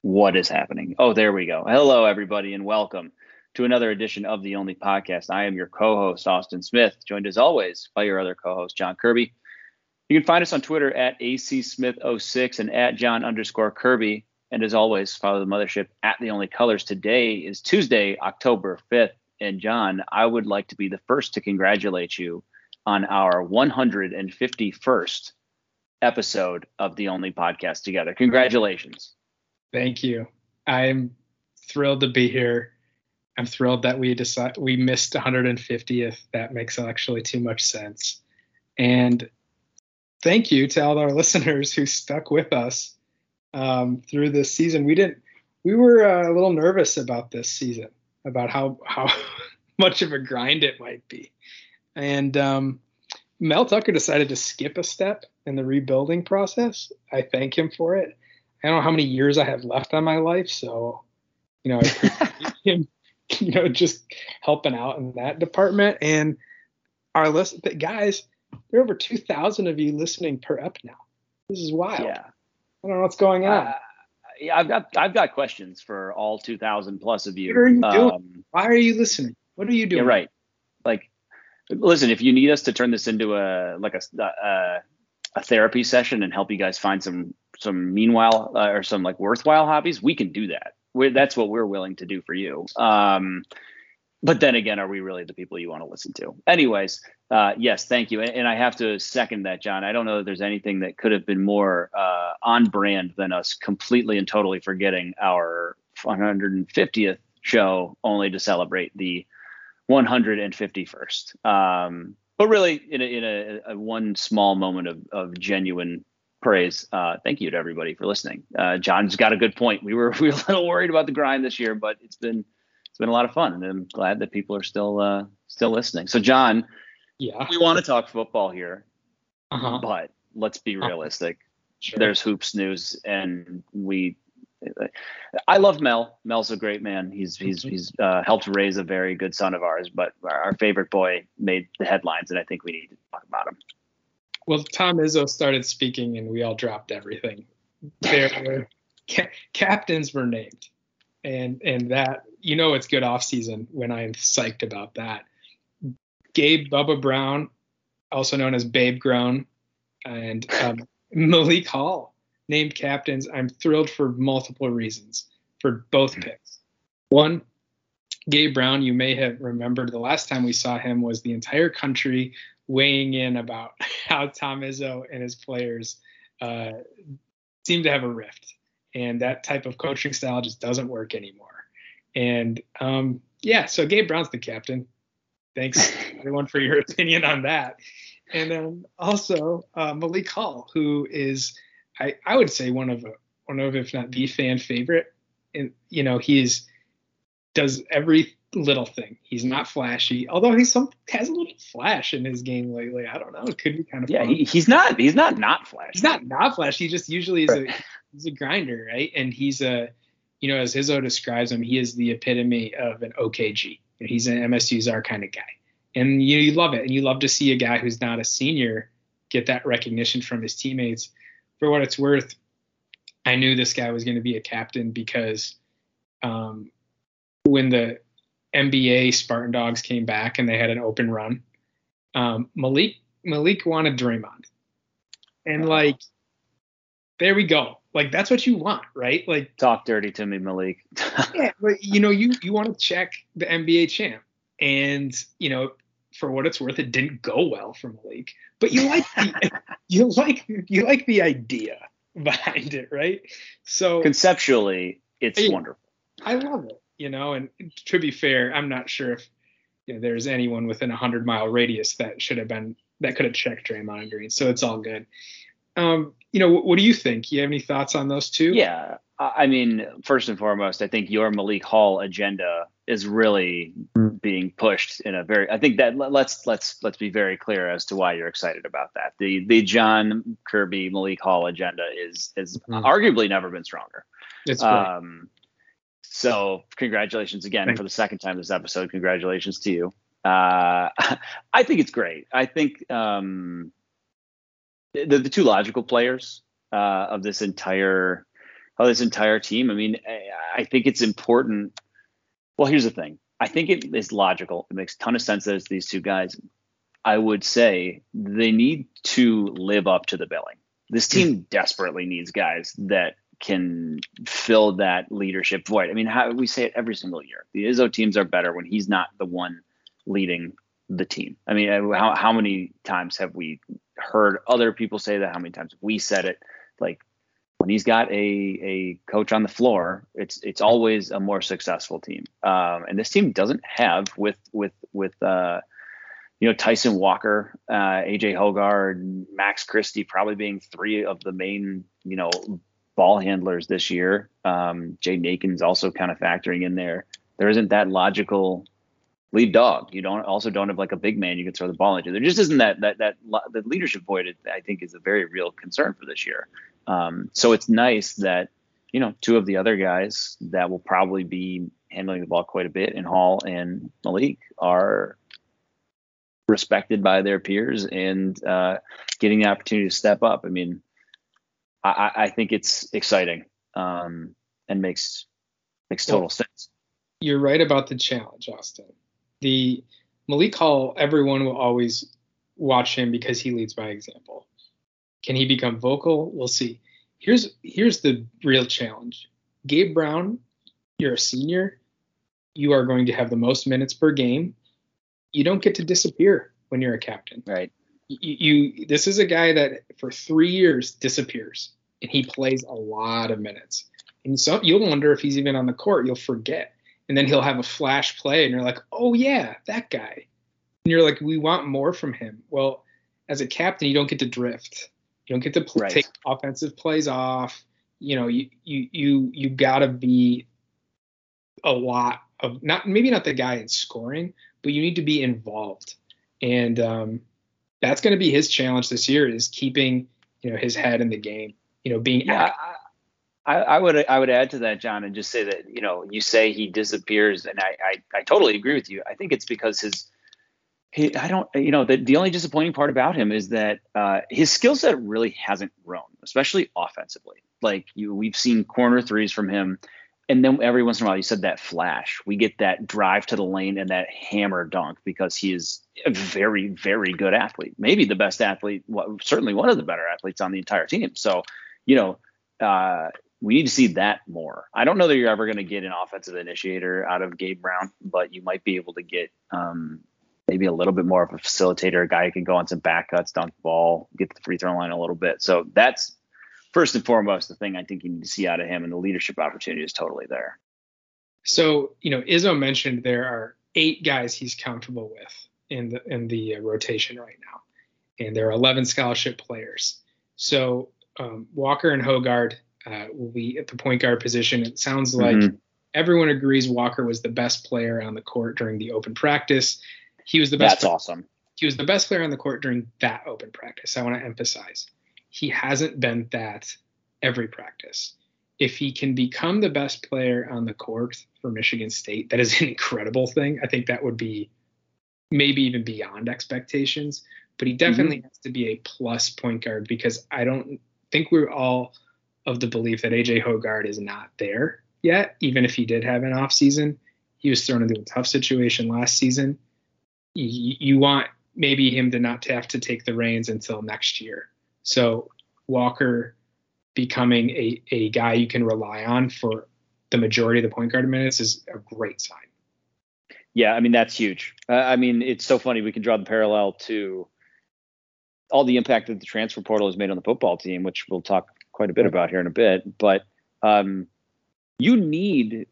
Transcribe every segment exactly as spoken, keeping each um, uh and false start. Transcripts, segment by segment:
What is happening? Oh, there we go. Hello, everybody, and welcome to another edition of The Only Podcast. I am your co-host, Austin Smith, joined as always by your other co-host, John Kirby. You can find us on Twitter at A C Smith oh six and at John underscore Kirby. And as always, follow the mothership at The Only Colors. Today is Tuesday, October fifth. And John, I would like to be the first to congratulate you on our one hundred fifty-first episode of The Only Podcast together. Congratulations. Thank you. I'm thrilled to be here. I'm thrilled that we decided we missed one hundred fiftieth. That makes actually too much sense. And thank you to all our listeners who stuck with us um, through this season. We didn't. We were uh, a little nervous about this season, about how how much of a grind it might be. And um, Mel Tucker decided to skip a step in the rebuilding process. I thank him for it. I don't know how many years I have left on my life, so you know, I appreciate him, you know, just helping out in that department. And our list, guys, there are over two thousand of you listening per ep now. This is wild. Yeah, I don't know what's going on. Uh, yeah, I've got I've got questions for all two thousand plus of you. What are you doing? Um, Why are you listening? What are you doing? Yeah, right. Like, listen, if you need us to turn this into a like a a, a therapy session and help you guys find some. some meanwhile uh, or some like worthwhile hobbies, we can do that. We're, that's what we're willing to do for you. Um, but then again, are we really the people you want to listen to? Anyways, uh, yes, thank you. And, and I have to second that, John. I don't know that there's anything that could have been more uh, on brand than us completely and totally forgetting our one hundred fiftieth show only to celebrate the one hundred fifty-first. Um, but really in a, in a, a one small moment of, of genuine praise. Uh, thank you to everybody for listening. Uh, John's got a good point. We were we were a little worried about the grind this year, but it's been it's been a lot of fun, and I'm glad that people are still uh, still listening. So, John, yeah, we want to talk football here, uh-huh. but let's be realistic. Uh-huh. Sure. There's hoops news, and we. I love Mel. Mel's a great man. He's he's mm-hmm. he's uh, helped raise a very good son of ours. But our, our favorite boy made the headlines, and I think we need to talk about him. Well, Tom Izzo started speaking, and we all dropped everything. There were ca- captains were named, and and that you know it's good off season when I am psyched about that. Gabe Bubba Brown, also known as Babe Grown, and um, Malik Hall named captains. I'm thrilled for multiple reasons for both picks. One, Gabe Brown, you may have remembered the last time we saw him was the entire country weighing in about how Tom Izzo and his players uh, seem to have a rift, and that type of coaching style just doesn't work anymore. And um, yeah, so Gabe Brown's the captain. Thanks everyone for your opinion on that. And then also uh, Malik Hall, who is, I, I would say one of one of if not the fan favorite. And you know he's does every little thing. He's not flashy, although he's some has a little flash in his game lately. I don't know. It could be kind of yeah. fun. He, he's not. He's not not flashy. He's not not flashy. He just usually is a he's a grinder, right? And he's a you know as Izzo describes him, he is the epitome of an O K G. He's an M S U czar kind of guy, and you you love it, and you love to see a guy who's not a senior get that recognition from his teammates. For what it's worth, I knew this guy was going to be a captain because um, when the N B A Spartan Dogs came back and they had an open run, um, Malik Malik wanted Draymond, and like, there we go. Like that's what you want, right? Like talk dirty to me, Malik. yeah, but you know you you want to check the N B A champ, and you know for what it's worth, it didn't go well for Malik, but you like the, you like you like the idea behind it, right? So conceptually, it's I, wonderful. I love it. You know, and to be fair, I'm not sure if you know, there's anyone within a hundred mile radius that should have been that could have checked Draymond Green. So it's all good. Um, you know, what, what do you think? You have any thoughts on those two? Yeah, I mean, first and foremost, I think your Malik Hall agenda is really being pushed in a very. I think that let's let's let's be very clear as to why you're excited about that. The the John Kirby Malik Hall agenda is is mm-hmm. arguably never been stronger. It's great. Um, So congratulations again Thanks. for the second time this episode. Congratulations to you. Uh, I think it's great. I think um, the, the two logical players uh, of this entire of this entire team. I mean, I, I think it's important. Well, here's the thing. I think it is logical. It makes a ton of sense that it's these two guys. I would say they need to live up to the billing. This team desperately needs guys that can fill that leadership void. I mean, how we say it every single year. The Izzo teams are better when he's not the one leading the team. I mean, how how many times have we heard other people say that? How many times have we said it? Like, when he's got a a coach on the floor, it's it's always a more successful team. Um, and this team doesn't have with with with uh, you know, Tyson Walker, uh, A J Hoggard, Max Christie probably being three of the main, you know, ball handlers this year. Um, Jay Nakin's also kind of factoring in there. There isn't that logical lead dog. You don't also don't have like a big man you can throw the ball into. There just isn't that that that the leadership void. I think is a very real concern for this year. Um, so it's nice that, you know, two of the other guys that will probably be handling the ball quite a bit in Hall and Malik are respected by their peers and uh, getting the opportunity to step up. I mean, I, I think it's exciting um, and makes makes total well, sense. You're right about the challenge, Austin. The Malik Hall, everyone will always watch him because he leads by example. Can he become vocal? We'll see. Here's here's the real challenge. Gabe Brown, you're a senior. You are going to have the most minutes per game. You don't get to disappear when you're a captain. Right. You, you this is a guy that for three years disappears, and he plays a lot of minutes. And so you'll wonder if he's even on the court. You'll forget. And then he'll have a flash play, and you're like, oh, yeah, that guy. And you're like, we want more from him. Well, as a captain, you don't get to drift. You don't get to pl- right. take offensive plays off. You know, you you you you gotta be a lot of not maybe not the guy in scoring, but you need to be involved. And um, that's going to be his challenge this year is keeping, you know, his head in the game. You know, being yeah. I, I would I would add to that, John, and just say that, you know, you say he disappears, and I I, I totally agree with you. I think it's because his he I don't you know the the only disappointing part about him is that uh, his skill set really hasn't grown, especially offensively. Like you, we've seen corner threes from him, and then every once in a while you said that flash. We get that drive to the lane and that hammer dunk because he is a very very good athlete, maybe the best athlete, well, certainly one of the better athletes on the entire team. So, you know. Uh, We need to see that more. I don't know that you're ever going to get an offensive initiator out of Gabe Brown, but you might be able to get um, maybe a little bit more of a facilitator, a guy who can go on some back cuts, dunk the ball, get to the free throw line a little bit. So that's first and foremost the thing I think you need to see out of him, and the leadership opportunity is totally there. So, you know, Izzo mentioned there are eight guys he's comfortable with in the in the uh, rotation right now, and there are eleven scholarship players. So um, Walker and Hoggard Uh, will be at the point guard position. It sounds like mm-hmm. everyone agrees Walker was the best player on the court during the open practice. He was the best. That's player. awesome. He was the best player on the court during that open practice. I want to emphasize. He hasn't been that every practice. If he can become the best player on the court for Michigan State, that is an incredible thing. I think that would be maybe even beyond expectations. But he definitely mm-hmm. has to be a plus point guard, because I don't think we're all of the belief that A J Hoggard is not there yet. Even if he did have an off season, he was thrown into a tough situation last season. You, you want maybe him to not have to take the reins until next year. So Walker becoming a, a guy you can rely on for the majority of the point guard minutes is a great sign. Yeah, I mean, that's huge. Uh, I mean, it's so funny. We can draw the parallel to all the impact that the transfer portal has made on the football team, which we'll talk quite a bit about here in a bit, but um, you need,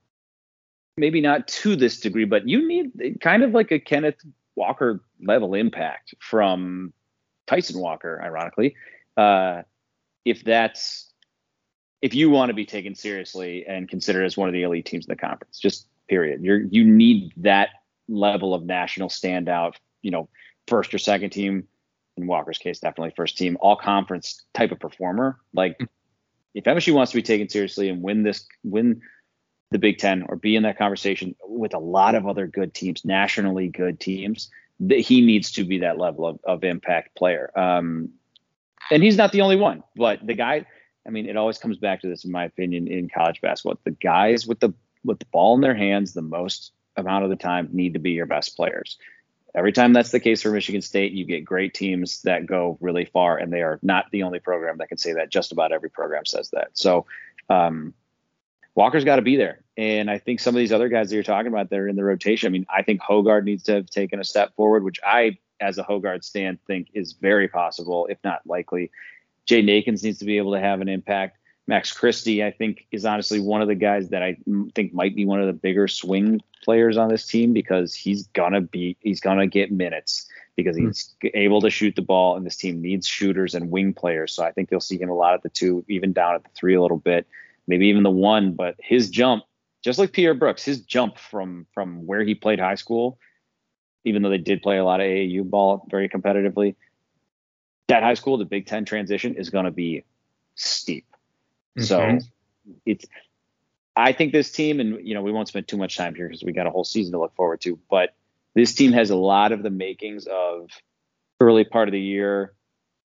maybe not to this degree, but you need kind of like a Kenneth Walker level impact from Tyson Walker, ironically, uh, if that's, if you want to be taken seriously and considered as one of the elite teams in the conference, just period. You're, you need that level of national standout, you know, first or second team. In Walker's case, definitely first team, all conference type of performer. Like, if M S U wants to be taken seriously and win this, win the Big Ten, or be in that conversation with a lot of other good teams, nationally good teams, that he needs to be that level of, of impact player. Um, and he's not the only one, but the guy, I mean, it always comes back to this, in my opinion, in college basketball. The guys with the with the ball in their hands the most amount of the time need to be your best players. Every time that's the case for Michigan State, you get great teams that go really far, and they are not the only program that can say that. Just about every program says that. So um, Walker's got to be there. And I think some of these other guys that you're talking about that are in the rotation, I mean, I think Hoggard needs to have taken a step forward, which I, as a Hoggard stan, think is very possible, if not likely. Jaden Akins needs to be able to have an impact. Max Christie, I think, is honestly one of the guys that I think might be one of the bigger swing players on this team, because he's gonna be he's gonna get minutes because he's mm. able to shoot the ball, and this team needs shooters and wing players. So I think you'll see him a lot at the two, even down at the three a little bit, maybe even the one. But his jump, just like Pierre Brooks, his jump from from where he played high school, even though they did play a lot of A A U ball very competitively, that high school to Big Ten transition is going to be steep. Mm-hmm. So it's, I think this team, and you know, we won't spend too much time here because we got a whole season to look forward to, but this team has a lot of the makings of early part of the year.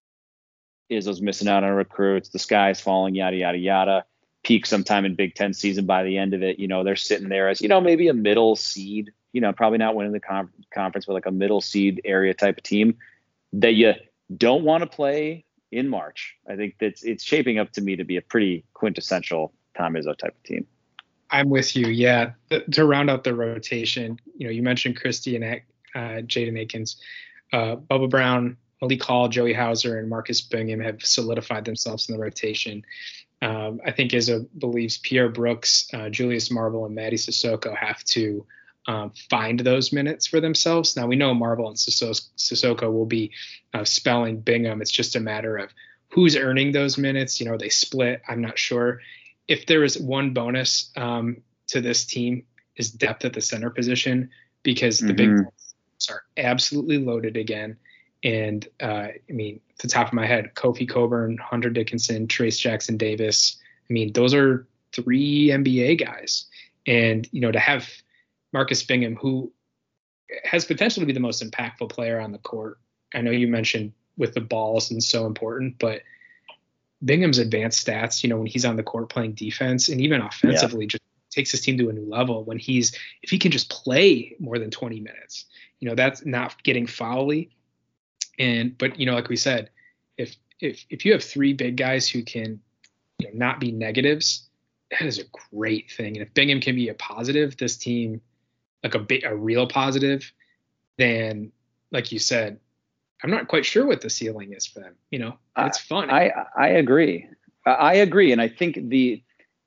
Izzo's missing out on recruits, the sky is falling, yada, yada, yada. Peak sometime in Big Ten season. By the end of it, you know, they're sitting there as, you know, maybe a middle seed, you know, probably not winning the com- conference, but like a middle seed area type of team that you don't want to play in March. I think that's it's shaping up to me to be a pretty quintessential Tom Izzo type of team. I'm with you. Yeah. The, to round out the rotation, you know, you mentioned Christie and uh, Jaden Akins, uh, Bubba Brown, Malik Hall, Joey Hauser, and Marcus Bingham have solidified themselves in the rotation. Um, I think Izzo believes Pierre Brooks, uh, Julius Marble, and Mady Sissoko have to um, find those minutes for themselves. Now, we know Marble and Sissoko will be uh, spelling Bingham. It's just a matter of who's earning those minutes. You know, they split. I'm not sure. If there is one bonus um, to this team is depth at the center position, because the mm-hmm. big are absolutely loaded again. And uh, I mean, at the top of my head, Kofi Coburn, Hunter Dickinson, Trace Jackson Davis. I mean, those are three N B A guys. And, you know, to have Marcus Bingham, who has potential to be the most impactful player on the court. I know you mentioned with the balls and so important, but Bingham's advanced stats, you know, when he's on the court playing defense and even offensively, yeah. just takes his team to a new level when he's, if he can just play more than twenty minutes, you know, that's not getting foully. And, but, you know, like we said, if, if, if you have three big guys who can, you know, not be negatives, that is a great thing. And if Bingham can be a positive, this team, like a bit, a real positive, then like you said, I'm not quite sure what the ceiling is for them. You know, it's fun. I, I agree. I agree. And I think the,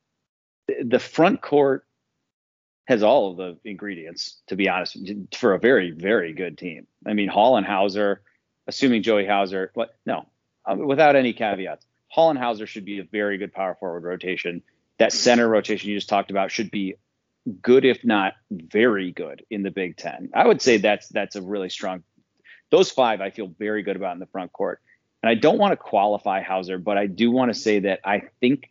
the front court has all of the ingredients, to be honest, for a very, very good team. I mean, Hall and Hauser, assuming Joey Hauser, what? No, um, without any caveats, Hall and Hauser should be a very good power forward rotation. That center rotation you just talked about should be good, if not very good, in the Big Ten. I would say that's that's a really strong. Those five I feel very good about in the front court. And I don't want to qualify Hauser, but I do want to say that I think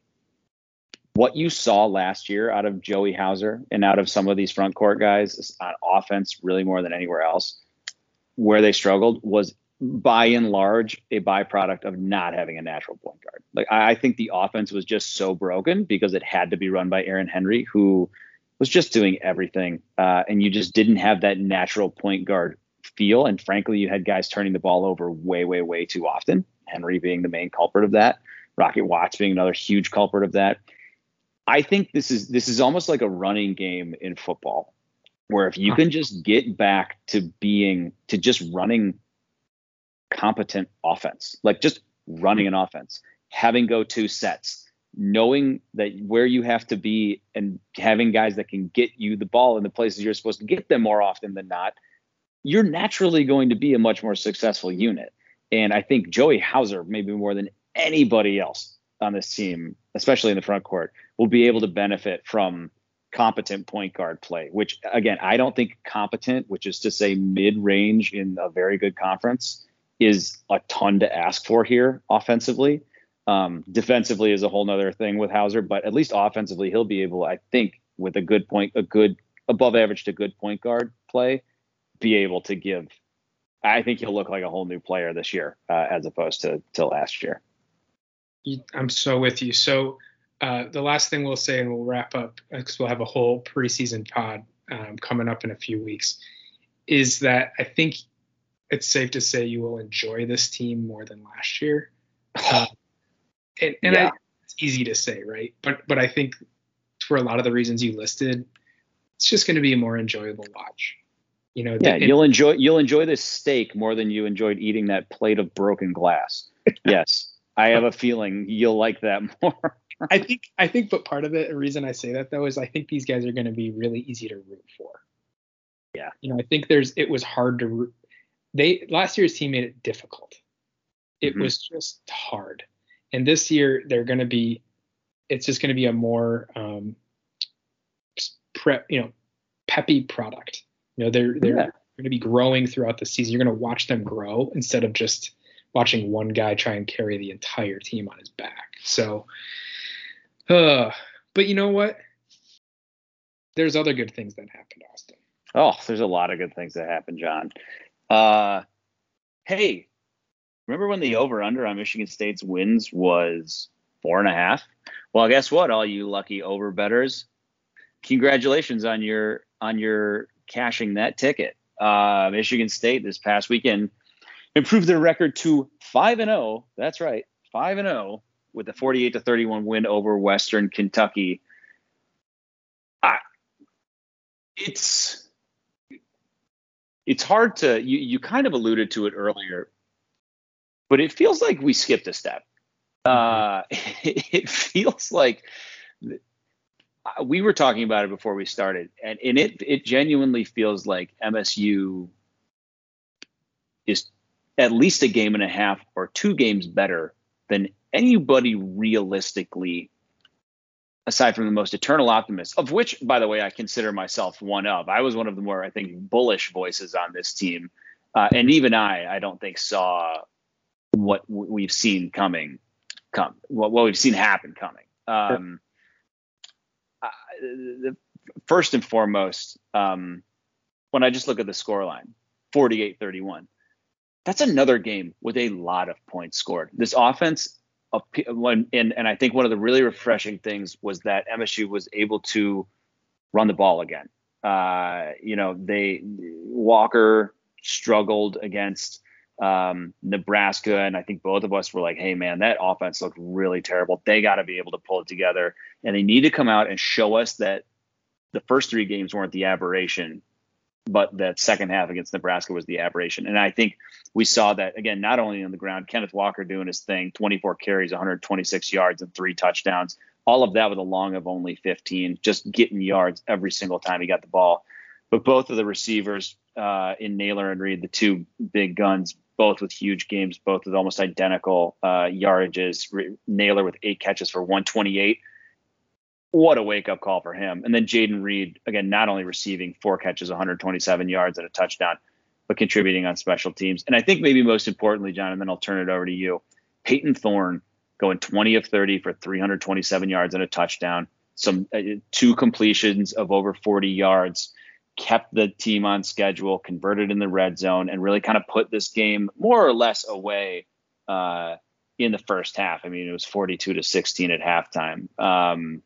what you saw last year out of Joey Hauser and out of some of these front court guys on offense, really more than anywhere else, where they struggled was by and large a byproduct of not having a natural point guard. Like I, I think the offense was just so broken because it had to be run by Aaron Henry, who was just doing everything. Uh, and you just didn't have that natural point guard feel. And frankly, you had guys turning the ball over way, way, way too often. Henry being the main culprit of that. Rocket Watts being another huge culprit of that. I think this is this is almost like a running game in football, where if you can just get back to being to just running competent offense, like just running an offense, having go-to sets, knowing that where you have to be and having guys that can get you the ball in the places you're supposed to get them more often than not, you're naturally going to be a much more successful unit. And I think Joey Hauser, maybe more than anybody else on this team, especially in the front court, will be able to benefit from competent point guard play, which again, I don't think competent, which is to say mid-range in a very good conference, is a ton to ask for here offensively. Um, defensively is a whole nother thing with Hauser, but at least offensively, he'll be able, I think, with a good point, a good above average to good point guard play, be able to give, I think he'll look like a whole new player this year uh, as opposed to, to last year. You, I'm so with you. So uh, the last thing we'll say, and we'll wrap up because we'll have a whole preseason pod um, coming up in a few weeks, is that I think it's safe to say you will enjoy this team more than last year. Uh, and and Yeah. I, it's easy to say, right? But but I think for a lot of the reasons you listed, it's just going to be a more enjoyable watch. You know, Yeah, the, you'll enjoy you'll enjoy this steak more than you enjoyed eating that plate of broken glass. Yes, I have a feeling you'll like that more. I think I think, but part of it, the reason I say that though, is I think these guys are going to be really easy to root for. Yeah. You know, I think there's it was hard to root. They last year's team made it difficult. It Mhm. was just hard, and this year they're going to be. It's just going to be a more um, prep, you know, peppy product. You know, they're they're Yeah. going to be growing throughout the season. You're going to watch them grow instead of just watching one guy try and carry the entire team on his back. So, uh, but you know what? There's other good things that happened, Austin. Oh, there's a lot of good things that happen, John. Uh, hey, remember when the over-under on Michigan State's wins was four and a half? Well, guess what, all you lucky over-bettors? Congratulations on your on your cashing that ticket. Uh, Michigan State this past weekend improved their record to five and zero. That's right, five and zero with a forty-eight to thirty-one win over Western Kentucky. I, it's it's hard to you you kind of alluded to it earlier, but it feels like we skipped a step. Uh, it feels like we were talking about it before we started, and, and it it genuinely feels like M S U is at least a game and a half or two games better than anybody realistically, aside from the most eternal optimists, of which, by the way, I consider myself one of. I was one of the more, I think, bullish voices on this team, uh, and even I, I don't think saw what we've seen coming, come what, what we've seen happen coming. Um, uh, the, first and foremost, um, when I just look at the scoreline, forty-eight thirty-one, that's another game with a lot of points scored. This offense, and, and I think one of the really refreshing things was that M S U was able to run the ball again. Uh, you know, they Walker struggled against um, Nebraska, and I think both of us were like, hey, man, that offense looked really terrible. They got to be able to pull it together, and they need to come out and show us that the first three games weren't the aberration, but that second half against Nebraska was the aberration. And I think we saw that, again, not only on the ground, Kenneth Walker doing his thing, twenty-four carries, one hundred twenty-six yards, and three touchdowns, all of that with a long of only fifteen, just getting yards every single time he got the ball. But both of the receivers uh, in Naylor and Reed, the two big guns, both with huge games, both with almost identical uh, yardages. Re- Naylor with eight catches for one twenty-eight. What a wake-up call for him. And then Jaden Reed, again, not only receiving four catches, one hundred twenty-seven yards and a touchdown, but contributing on special teams. And I think maybe most importantly, John, and then I'll turn it over to you, Peyton Thorne going twenty of thirty for three hundred twenty-seven yards and a touchdown, some uh, two completions of over forty yards, kept the team on schedule, converted in the red zone, and really kind of put this game more or less away uh, in the first half. I mean, it was forty-two to sixteen at halftime. Um,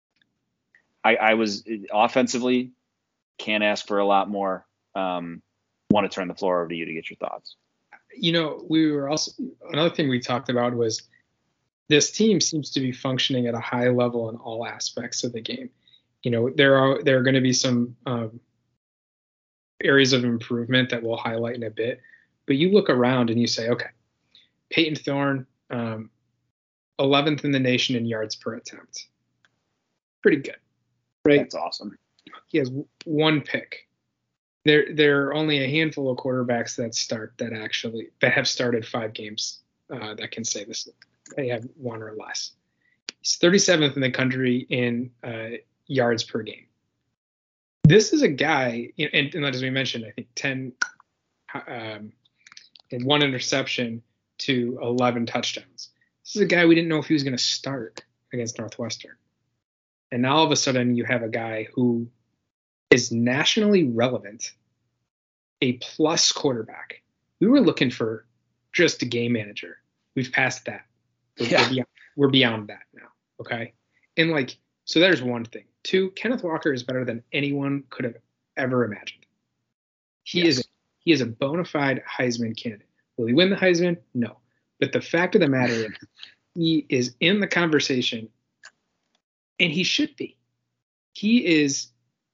I, I was offensively can't ask for a lot more. Um, want to turn the floor over to you to get your thoughts. You know, we were also another thing we talked about was this team seems to be functioning at a high level in all aspects of the game. You know, there are there are going to be some um, areas of improvement that we'll highlight in a bit, but you look around and you say, okay, Peyton Thorne, um, eleventh in the nation in yards per attempt, pretty good. Right. That's awesome. He has one pick. There, there are only a handful of quarterbacks that start that actually that have started five games uh, that can say this. They have one or less. He's thirty-seventh in the country in uh, yards per game. This is a guy, and, and as we mentioned, I think ten um, and one interception to eleven touchdowns. This is a guy we didn't know if he was going to start against Northwestern. And now all of a sudden you have a guy who is nationally relevant, a plus quarterback. We were looking for just a game manager. We've passed that. We're, yeah. we're beyond, we're beyond that now. Okay. And like, so there's one thing. Two, Kenneth Walker is better than anyone could have ever imagined. He yes. is he is a bona fide Heisman candidate. Will he win the Heisman? No. But the fact of the matter is he is in the conversation, and he should be. He is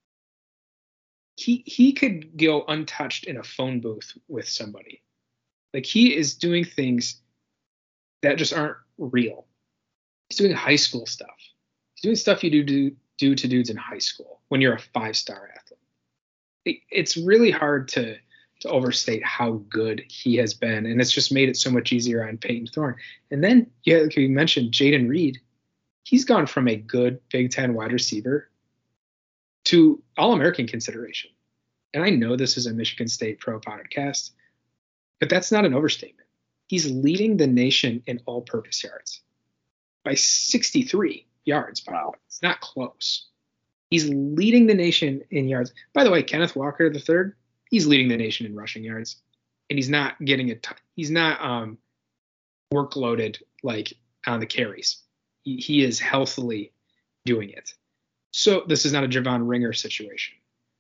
he he could go untouched in a phone booth with somebody. Like, he is doing things that just aren't real. He's doing high school stuff. He's doing stuff you do do, do to dudes in high school when you're a five-star athlete. It, it's really hard to to overstate how good he has been, and it's just made it so much easier on Peyton Thorne. And then, yeah, like you mentioned, Jayden Reed. He's gone from a good Big Ten wide receiver to All-American consideration. And I know this is a Michigan State Pro podcast, but that's not an overstatement. He's leading the nation in all-purpose yards by sixty-three yards, by the way. It's not close. He's leading the nation in yards. By the way, Kenneth Walker the third, he's leading the nation in rushing yards, and he's not getting a ton. He's not um, workloaded like on the carries. He, he is healthily doing it. So this is not a Javon Ringer situation.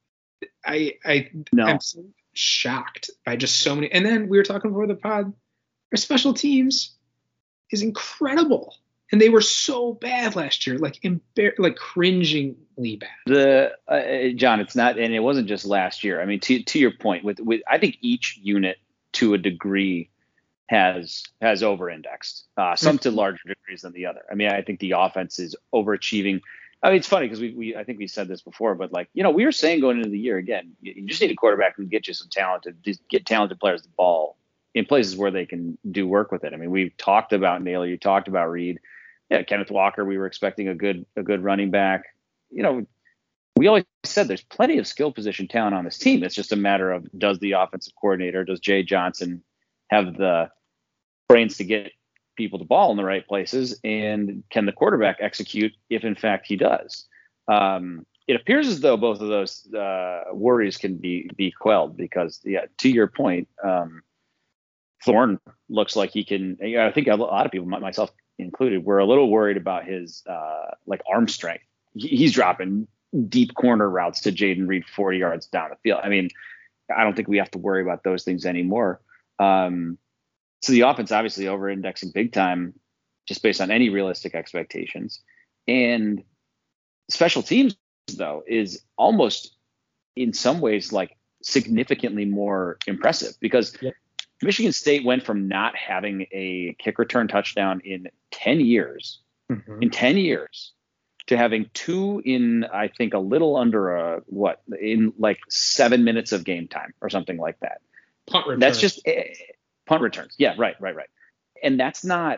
I I no. am so shocked by just so many. And then we were talking before the pod. Our special teams is incredible, and they were so bad last year, like embar- like cringingly bad. The uh, John, it's not, and it wasn't just last year. I mean, to to your point, with with I think each unit to a degree has has over-indexed, uh, some to larger degrees than the other. I mean, I think the offense is overachieving. I mean, it's funny because we, we I think we said this before, but like, you know, we were saying going into the year, again, you, you just need a quarterback who can get you some talented, get talented players the ball in places where they can do work with it. I mean, we've talked about Naylor, you talked about Reed, yeah, Kenneth Walker. We were expecting a good a good running back. You know, we always said there's plenty of skill position talent on this team. It's just a matter of, does the offensive coordinator, does Jay Johnson have the brains to get people the ball in the right places, and can the quarterback execute if in fact he does? Um, it appears as though both of those uh, worries can be be quelled, because, yeah, to your point, um, Thorne looks like he can. You know, I think a lot of people, myself included, were a little worried about his uh, like arm strength. He's dropping deep corner routes to Jayden Reed forty yards down the field. I mean, I don't think we have to worry about those things anymore. Um, so the offense obviously over-indexing big time, just based on any realistic expectations. And special teams, though, is almost in some ways like significantly more impressive, because yeah. Michigan State went from not having a kick return touchdown in ten years, mm-hmm. in ten years, to having two in, I think, a little under a, what, in like seven minutes of game time or something like that. Punt returns. That's just uh, punt returns. Yeah, right, right, right. And that's not,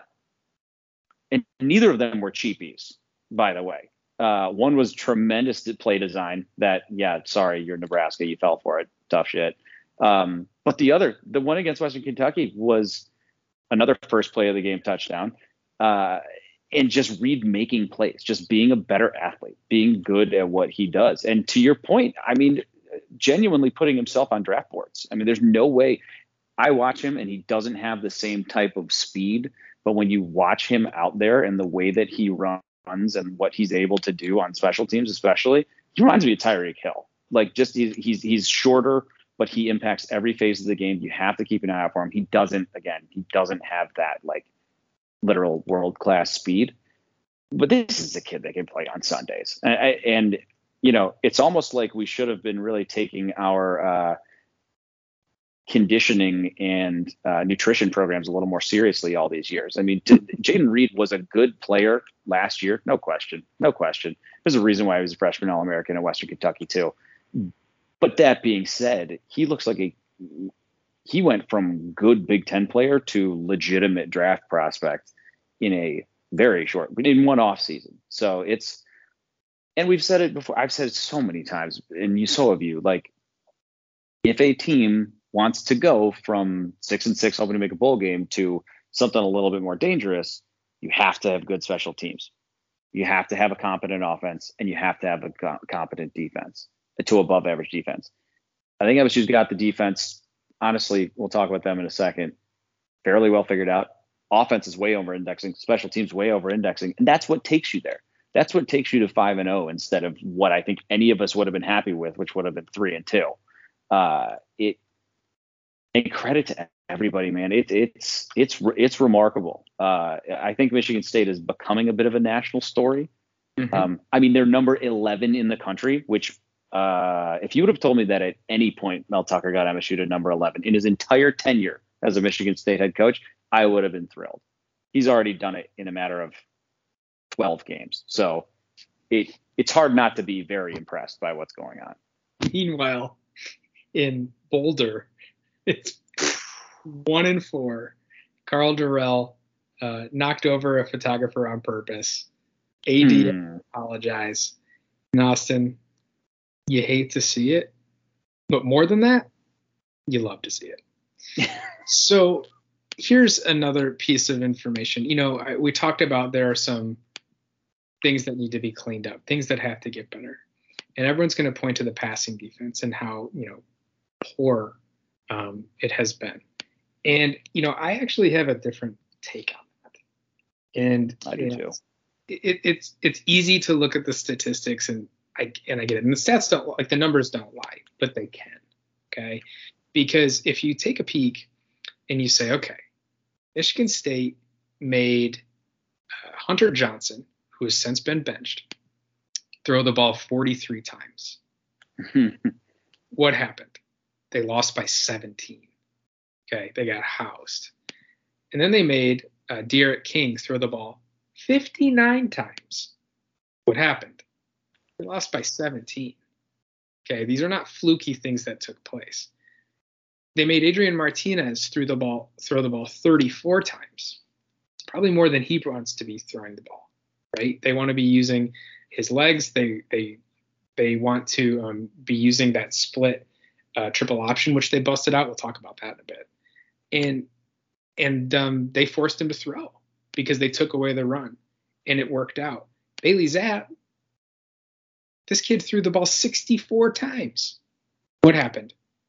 and neither of them were cheapies, by the way. Uh, one was tremendous play design that, yeah, sorry, you're Nebraska, you fell for it. Tough shit. Um, but the other, the one against Western Kentucky, was another first play of the game touchdown. Uh, and just Reed making plays, just being a better athlete, being good at what he does. And to your point, I mean, genuinely putting himself on draft boards. I mean, there's no way. I watch him and he doesn't have the same type of speed, but when you watch him out there and the way that he runs and what he's able to do on special teams, especially, he reminds me of Tyreek Hill. Like, just he's, he's, he's shorter, but he impacts every phase of the game. You have to keep an eye out for him. He doesn't, again, he doesn't have that like literal world-class speed, but this is a kid that can play on Sundays. And, and, you know, it's almost like we should have been really taking our uh, conditioning and uh, nutrition programs a little more seriously all these years. I mean, t- Jayden Reed was a good player last year. No question. No question. There's a reason why he was a freshman All-American at Western Kentucky too. But that being said, he looks like a, he went from good Big Ten player to legitimate draft prospect in a very short, in one off season. So it's, and we've said it before, I've said it so many times, and you, so have you, like, if a team wants to go from six and six, hoping to make a bowl game, to something a little bit more dangerous, you have to have good special teams. You have to have a competent offense, and you have to have a co- competent defense, to above average defense. I think M S U's got the defense. Honestly, we'll talk about them in a second. Fairly well figured out. offense is way over indexing, special teams way over indexing, and that's what takes you there. That's what takes you to five and zero instead of what I think any of us would have been happy with, which would have been three and two. Uh, it and credit to everybody, man. It, it's it's it's remarkable. Uh, I think Michigan State is becoming a bit of a national story. Mm-hmm. Um, I mean, they're number eleven in the country, which uh, if you would have told me that at any point Mel Tucker got M S U to number eleven in his entire tenure as a Michigan State head coach, I would have been thrilled. He's already done it in a matter of twelve games. So it it's hard not to be very impressed by what's going on. Meanwhile, in Boulder, it's one and four. Carl Durrell uh, knocked over a photographer on purpose. A D hmm. apologize. And Austin, you hate to see it, but more than that, you love to see it. So here's another piece of information. You know, I, we talked about there are some things that need to be cleaned up, things that have to get better. And everyone's going to point to the passing defense and how, you know, poor um, it has been. And, you know, I actually have a different take on that. And I do too. It, it's it's easy to look at the statistics and I and I get it. And the stats don't, like, the numbers don't lie, but they can. Okay. Because if you take a peek and you say, okay, Michigan State made uh, Hunter Johnson, who has since been benched, throw the ball forty-three times. What happened? They lost by seventeen. Okay, they got housed. And then they made uh, De'Aaron King throw the ball fifty-nine times. What happened? They lost by seventeen. Okay, these are not fluky things that took place. They made Adrian Martinez throw the ball throw the ball thirty-four times. It's probably more than he wants to be throwing the ball, right? They want to be using his legs. They they they want to um, be using that split uh, triple option, which they busted out. We'll talk about that in a bit. And and um, they forced him to throw because they took away the run, and it worked out. Bailey Zapp, this kid threw the ball sixty-four times. What happened?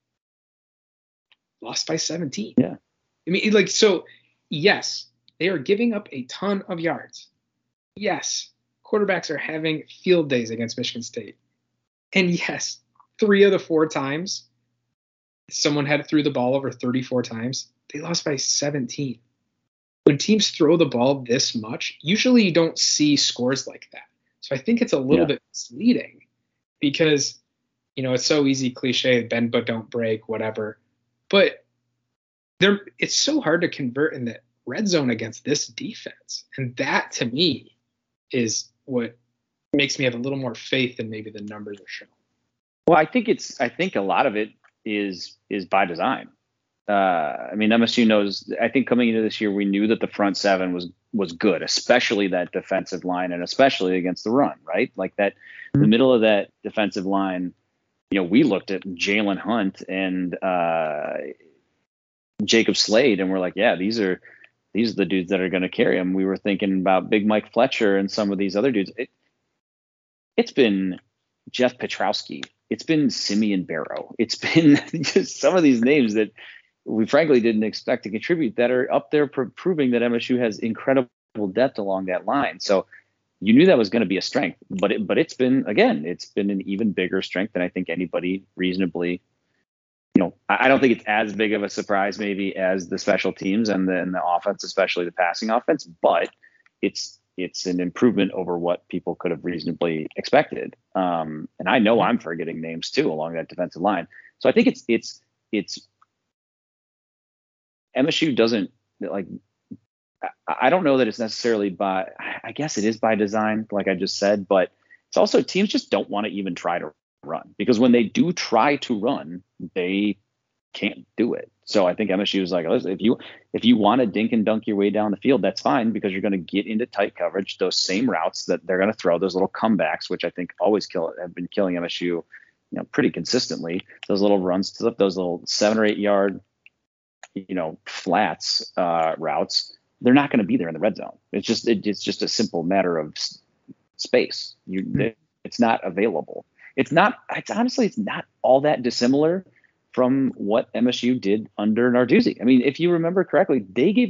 Lost by seventeen. Yeah. I mean, like, so, yes, they are giving up a ton of yards. Yes, quarterbacks are having field days against Michigan State. And yes, three of the four times someone had threw the ball over thirty-four times, they lost by seventeen. When teams throw the ball this much, usually you don't see scores like that. So I think it's a little yeah. bit misleading because, you know, it's so easy, cliche, bend but don't break, whatever. But there, it's so hard to convert in the red zone against this defense. And that, to me, is what makes me have a little more faith than maybe the numbers are showing. Well, I think it's, I think a lot of it is, is by design. Uh, I mean, M S U knows, I think coming into this year, we knew that the front seven was, was good, especially that defensive line and especially against the run, right? Like that, mm-hmm. the middle of that defensive line, you know, we looked at Jalen Hunt and uh, Jacob Slade and we're like, yeah, these are, these are the dudes that are going to carry him. We were thinking about Big Mike Fletcher and some of these other dudes. It, it's been Jeff Petrowski. It's been Simeon Barrow. It's been just some of these names that we frankly didn't expect to contribute that are up there pr- proving that M S U has incredible depth along that line. So you knew that was going to be a strength, but it, but it's been, again, it's been an even bigger strength than I think anybody reasonably, you know, I, I don't think it's as big of a surprise maybe as the special teams and the, and the offense, especially the passing offense, but it's, it's an improvement over what people could have reasonably expected. Um, and I know I'm forgetting names too along that defensive line. So I think it's, it's, it's M S U doesn't like, I don't know that it's necessarily by, I guess it is by design, like I just said, but it's also teams just don't want to even try to run because when they do try to run, they can't do it. So I think M S U is like, listen, if you, if you want to dink and dunk your way down the field, that's fine because you're going to get into tight coverage, those same routes that they're going to throw, those little comebacks, which I think always kill have been killing M S U, you know, pretty consistently. Those little runs to those little seven or eight yard, you know, flats uh, routes. They're not going to be there in the red zone. It's just it, it's just a simple matter of s- space. You, mm-hmm. It's not available. It's not. It's honestly, it's not all that dissimilar from what M S U did under Narduzzi. I mean, if you remember correctly, they gave up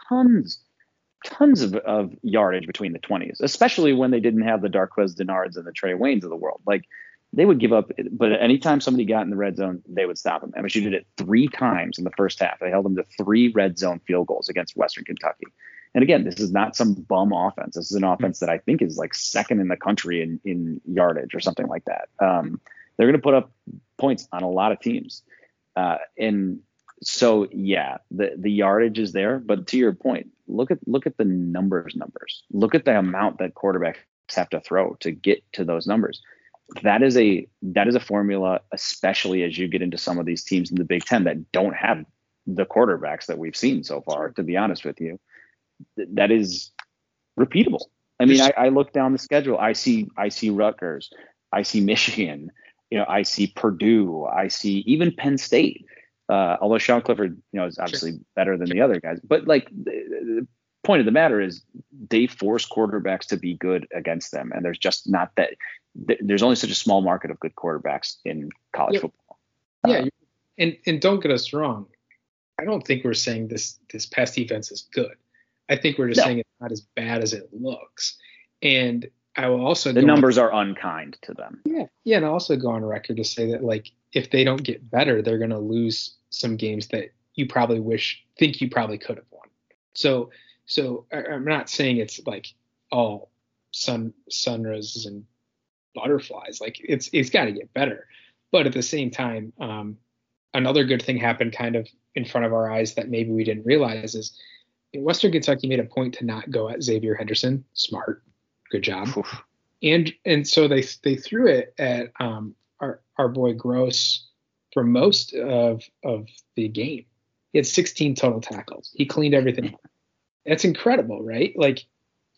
tons, tons of, of yardage between the twenties, especially when they didn't have the Darqueze Denards and the Trey Waynes of the world. Like, they would give up, but anytime somebody got in the red zone, they would stop them. M S U did it three times in the first half. They held them to three red zone field goals against Western Kentucky. And again, this is not some bum offense. This is an offense that I think is like second in the country in, in yardage or something like that. Um, they're going to put up points on a lot of teams. Uh, and so, yeah, the, the yardage is there. But to your point, look at look at the numbers numbers. Look at the amount that quarterbacks have to throw to get to those numbers. That is a that is a formula, especially as you get into some of these teams in the Big Ten that don't have the quarterbacks that we've seen so far. To be honest with you, that is repeatable. I mean, I, I look down the schedule. I see I see Rutgers. I see Michigan. You know, I see Purdue. I see even Penn State. Uh, although Sean Clifford, you know, is obviously sure. better than sure. the other guys. But like the, the point of the matter is, they force quarterbacks to be good against them, and there's just not that. There's only such a small market of good quarterbacks in college yeah. football. Yeah, uh, and and don't get us wrong. I don't think we're saying this this pass defense is good. I think we're just no. saying it's not as bad as it looks. And I will also the numbers on, are unkind to them. Yeah, yeah, and I'll also go on record to say that, like, if they don't get better, they're going to lose some games that you probably wish think you probably could have won. So so I, I'm not saying it's like all sun sunrises and butterflies. Like, it's it's got to get better. But at the same time, um, another good thing happened kind of in front of our eyes that maybe we didn't realize is Western Kentucky made a point to not go at Xavier Henderson. Smart, good job. Oof. And and so they they threw it at um, our our boy Gross for most of of the game. He had sixteen total tackles. He cleaned everything up. That's incredible, right? Like,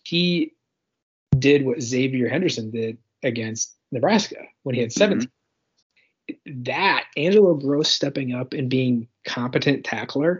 he did what Xavier Henderson did against Nebraska when he had seventeen. Mm-hmm. That Angelo Gross stepping up and being competent tackler,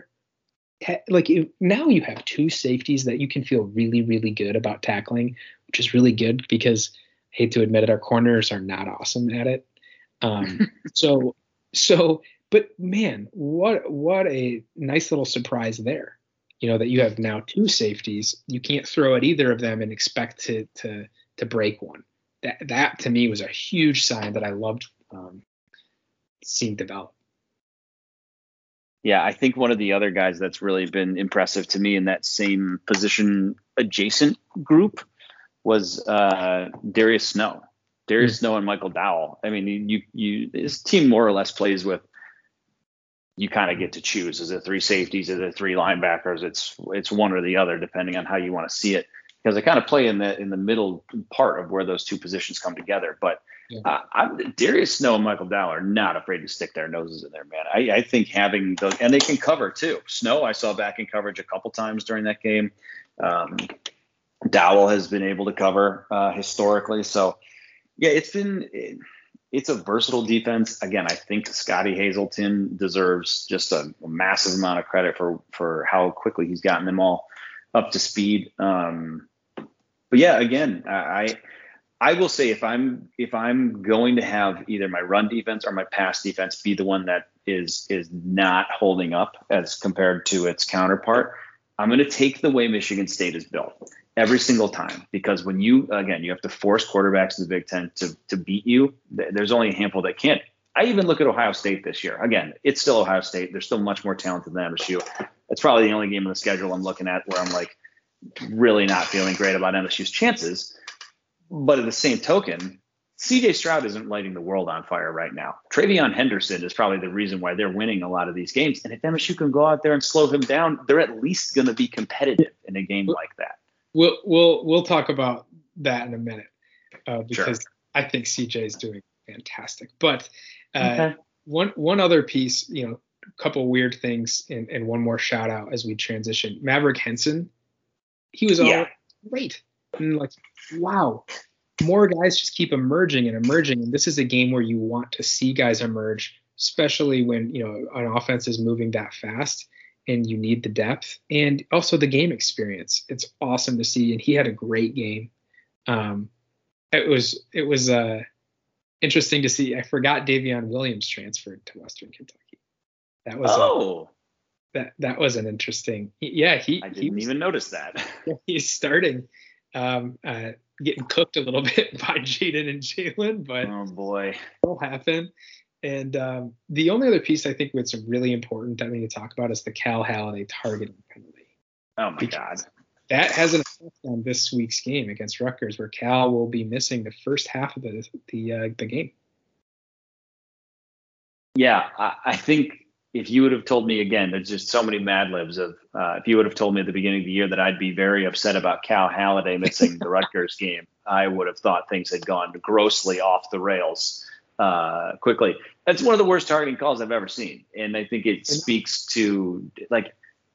like, now you have two safeties that you can feel really, really good about tackling, which is really good because, I hate to admit it, our corners are not awesome at it. Um, so, so, but man, what what a nice little surprise there. You know, that you have now two safeties. You can't throw at either of them and expect to to to break one. That that to me was a huge sign that I loved um, seeing develop. Yeah, I think one of the other guys that's really been impressive to me in that same position adjacent group was uh, Darius Snow. Darius mm-hmm. Snow and Michael Dowell. I mean, you you this team more or less plays with, you kind of get to choose. Is it three safeties? Is it three linebackers? It's it's one or the other, depending on how you want to see it. Because they kind of play in the in the middle part of where those two positions come together. But yeah. uh, I'm, Darius Snow and Michael Dowell are not afraid to stick their noses in there, man. I, I think having those, and they can cover too. Snow, I saw back in coverage a couple times during that game. Um, Dowell has been able to cover uh, historically. So, yeah, it's been it, it's a versatile defense. Again, I think Scotty Hazelton deserves just a, a massive amount of credit for for how quickly he's gotten them all up to speed. Um, but yeah, again, I I will say if I'm if I'm going to have either my run defense or my pass defense be the one that is is not holding up as compared to its counterpart, I'm going to take the way Michigan State is built every single time, because when you, again, you have to force quarterbacks in the Big Ten to to beat you. There's only a handful that can't. I even look at Ohio State this year. Again, it's still Ohio State. They're still much more talented than M S U. It's probably the only game on the schedule I'm looking at where I'm like really not feeling great about M S U's chances. But at the same token, C J Stroud isn't lighting the world on fire right now. Travion Henderson is probably the reason why they're winning a lot of these games. And if M S U can go out there and slow him down, they're at least going to be competitive in a game like that. We'll we'll we'll talk about that in a minute uh, because sure. I think C J is doing fantastic. But uh, okay. one one other piece, you know, a couple weird things, and, and one more shout out as we transition. Maverick Henson, he was all yeah. great. And like, wow, more guys just keep emerging and emerging. And this is a game where you want to see guys emerge, especially when, you know, an offense is moving that fast and you need the depth and also the game experience. It's awesome to see. And he had a great game. Um, it was, it was uh, interesting to see. I forgot Davion Williams transferred to Western Kentucky. That was, oh, that that was an interesting. Yeah, he I he didn't was, even notice that. he's starting, um, uh, getting cooked a little bit by Jaden and Jalen, but Oh boy. it'll happen. And um, the only other piece I think that's really important that we need to talk about is the Cal Holiday targeting penalty. Oh my Because God. that has an effect on this week's game against Rutgers, where Cal will be missing the first half of the the uh, the game. Yeah, I, I think if you would have told me again, there's just so many Mad Libs of uh, if you would have told me at the beginning of the year that I'd be very upset about Cal Halliday missing the Rutgers game, I would have thought things had gone grossly off the rails uh, quickly. That's one of the worst targeting calls I've ever seen, and I think it speaks to like,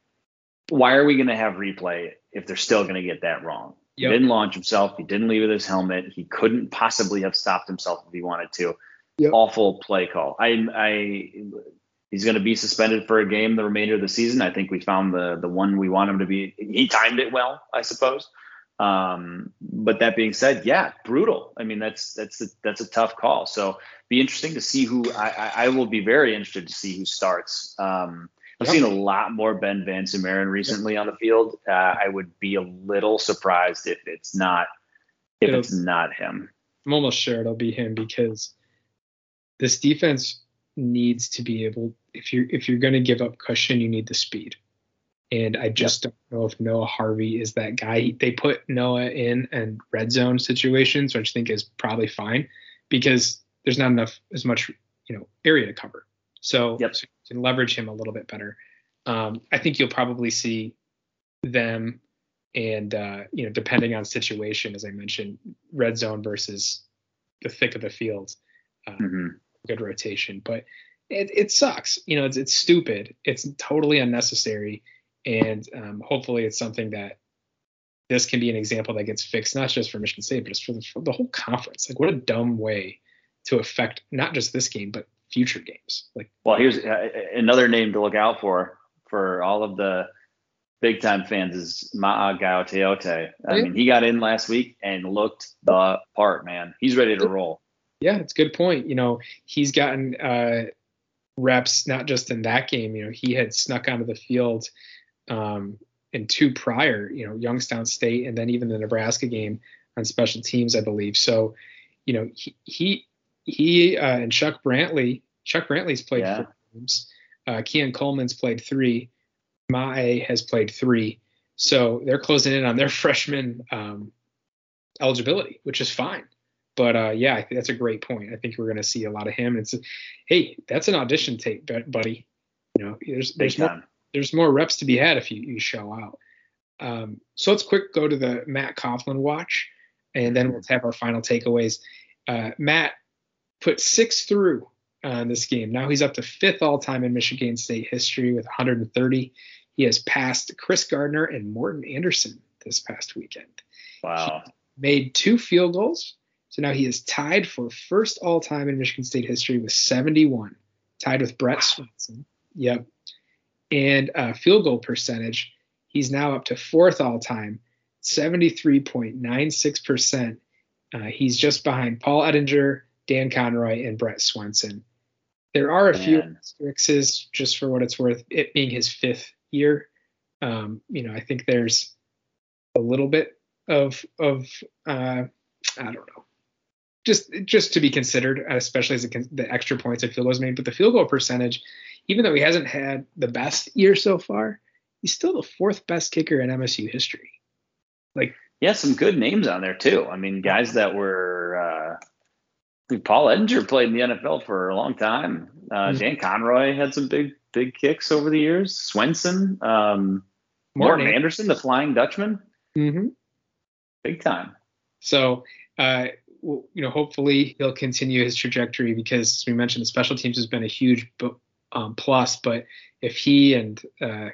why are we going to have replay if they're still going to get that wrong? Yep. He didn't launch himself. He didn't leave with his helmet. He couldn't possibly have stopped himself if he wanted to. Yep. Awful play call. I, I, he's going to be suspended for a game the remainder of the season. I think we found the the one we want him to be. He timed it well, I suppose. Um, but that being said, yeah, brutal. I mean, that's that's a, that's a tough call. So be interesting to see who. I, I, I will be very interested to see who starts. Um, I've yep. seen a lot more Ben Van Sumeren recently on the field. Uh, I would be a little surprised if it's not if it'll, it's not him. I'm almost sure it'll be him because this defense needs to be able. If you're if you're going to give up cushion, you need the speed. And I just yep. don't know if Noah Harvey is that guy. They put Noah in and red zone situations, which I think is probably fine because there's not enough as much you know area to cover. So, yep. so you can leverage him a little bit better. Um, I think you'll probably see them and, uh, you know, depending on situation, as I mentioned, red zone versus the thick of the field, uh, mm-hmm. good rotation. But it, it sucks. You know, it's, it's stupid. It's totally unnecessary. And um, hopefully it's something that this can be an example that gets fixed, not just for Michigan State, but just for the, for the whole conference. Like, what a dumb way to affect not just this game, but future games. Like, well, here's uh, another name to look out for for all of the big time fans is Ma'a Gaoteote. I yeah. mean, he got in last week and looked the part, man. He's ready to roll. Yeah, it's a good point. You know, he's gotten uh, reps not just in that game. You know, he had snuck onto the field um, in two prior, you know, Youngstown State and then even the Nebraska game on special teams, I believe. So, you know, he he he uh, and Chuck Brantley. Chuck Brantley's played yeah. four games. Uh, Keon Coleman's played three. Ma'e has played three. So they're closing in on their freshman um, eligibility, which is fine. But uh, yeah, I think that's a great point. I think we're going to see a lot of him. It's, a, hey, that's an audition tape, buddy. You know, there's there's more, there's more reps to be had if you, you show out. Um, so let's quick go to the Matt Coughlin watch, and then we'll have our final takeaways. Uh, Matt put six through on this game. Now he's up to fifth all-time in Michigan State history with one hundred thirty. He has passed Chris Gardner and Morton Anderson this past weekend. Wow. He made two field goals. So now he is tied for first all-time in Michigan State history with seventy-one, tied with Brett wow. Swenson. Yep. And uh, field goal percentage, he's now up to fourth all-time, seventy-three point nine six percent. Uh, he's just behind Paul Ettinger, Dan Conroy, and Brett Swenson. There are a Man. few asterisks just for what it's worth, it being his fifth year. Um, you know, I think there's a little bit of, of uh, I don't know, just just to be considered, especially as it, the extra points that field goals made. But the field goal percentage, even though he hasn't had the best year so far, he's still the fourth best kicker in M S U history. Like, yeah, some good names on there too. I mean, guys that were uh, Paul Ettinger played in the N F L for a long time. Uh, mm-hmm. Dan Conroy had some big big kicks over the years. Swenson, um, Morton Anderson, the Flying Dutchman, mm-hmm. big time. So, uh, you know, hopefully he'll continue his trajectory because, as we mentioned, the special teams has been a huge um, plus. But if he and, uh,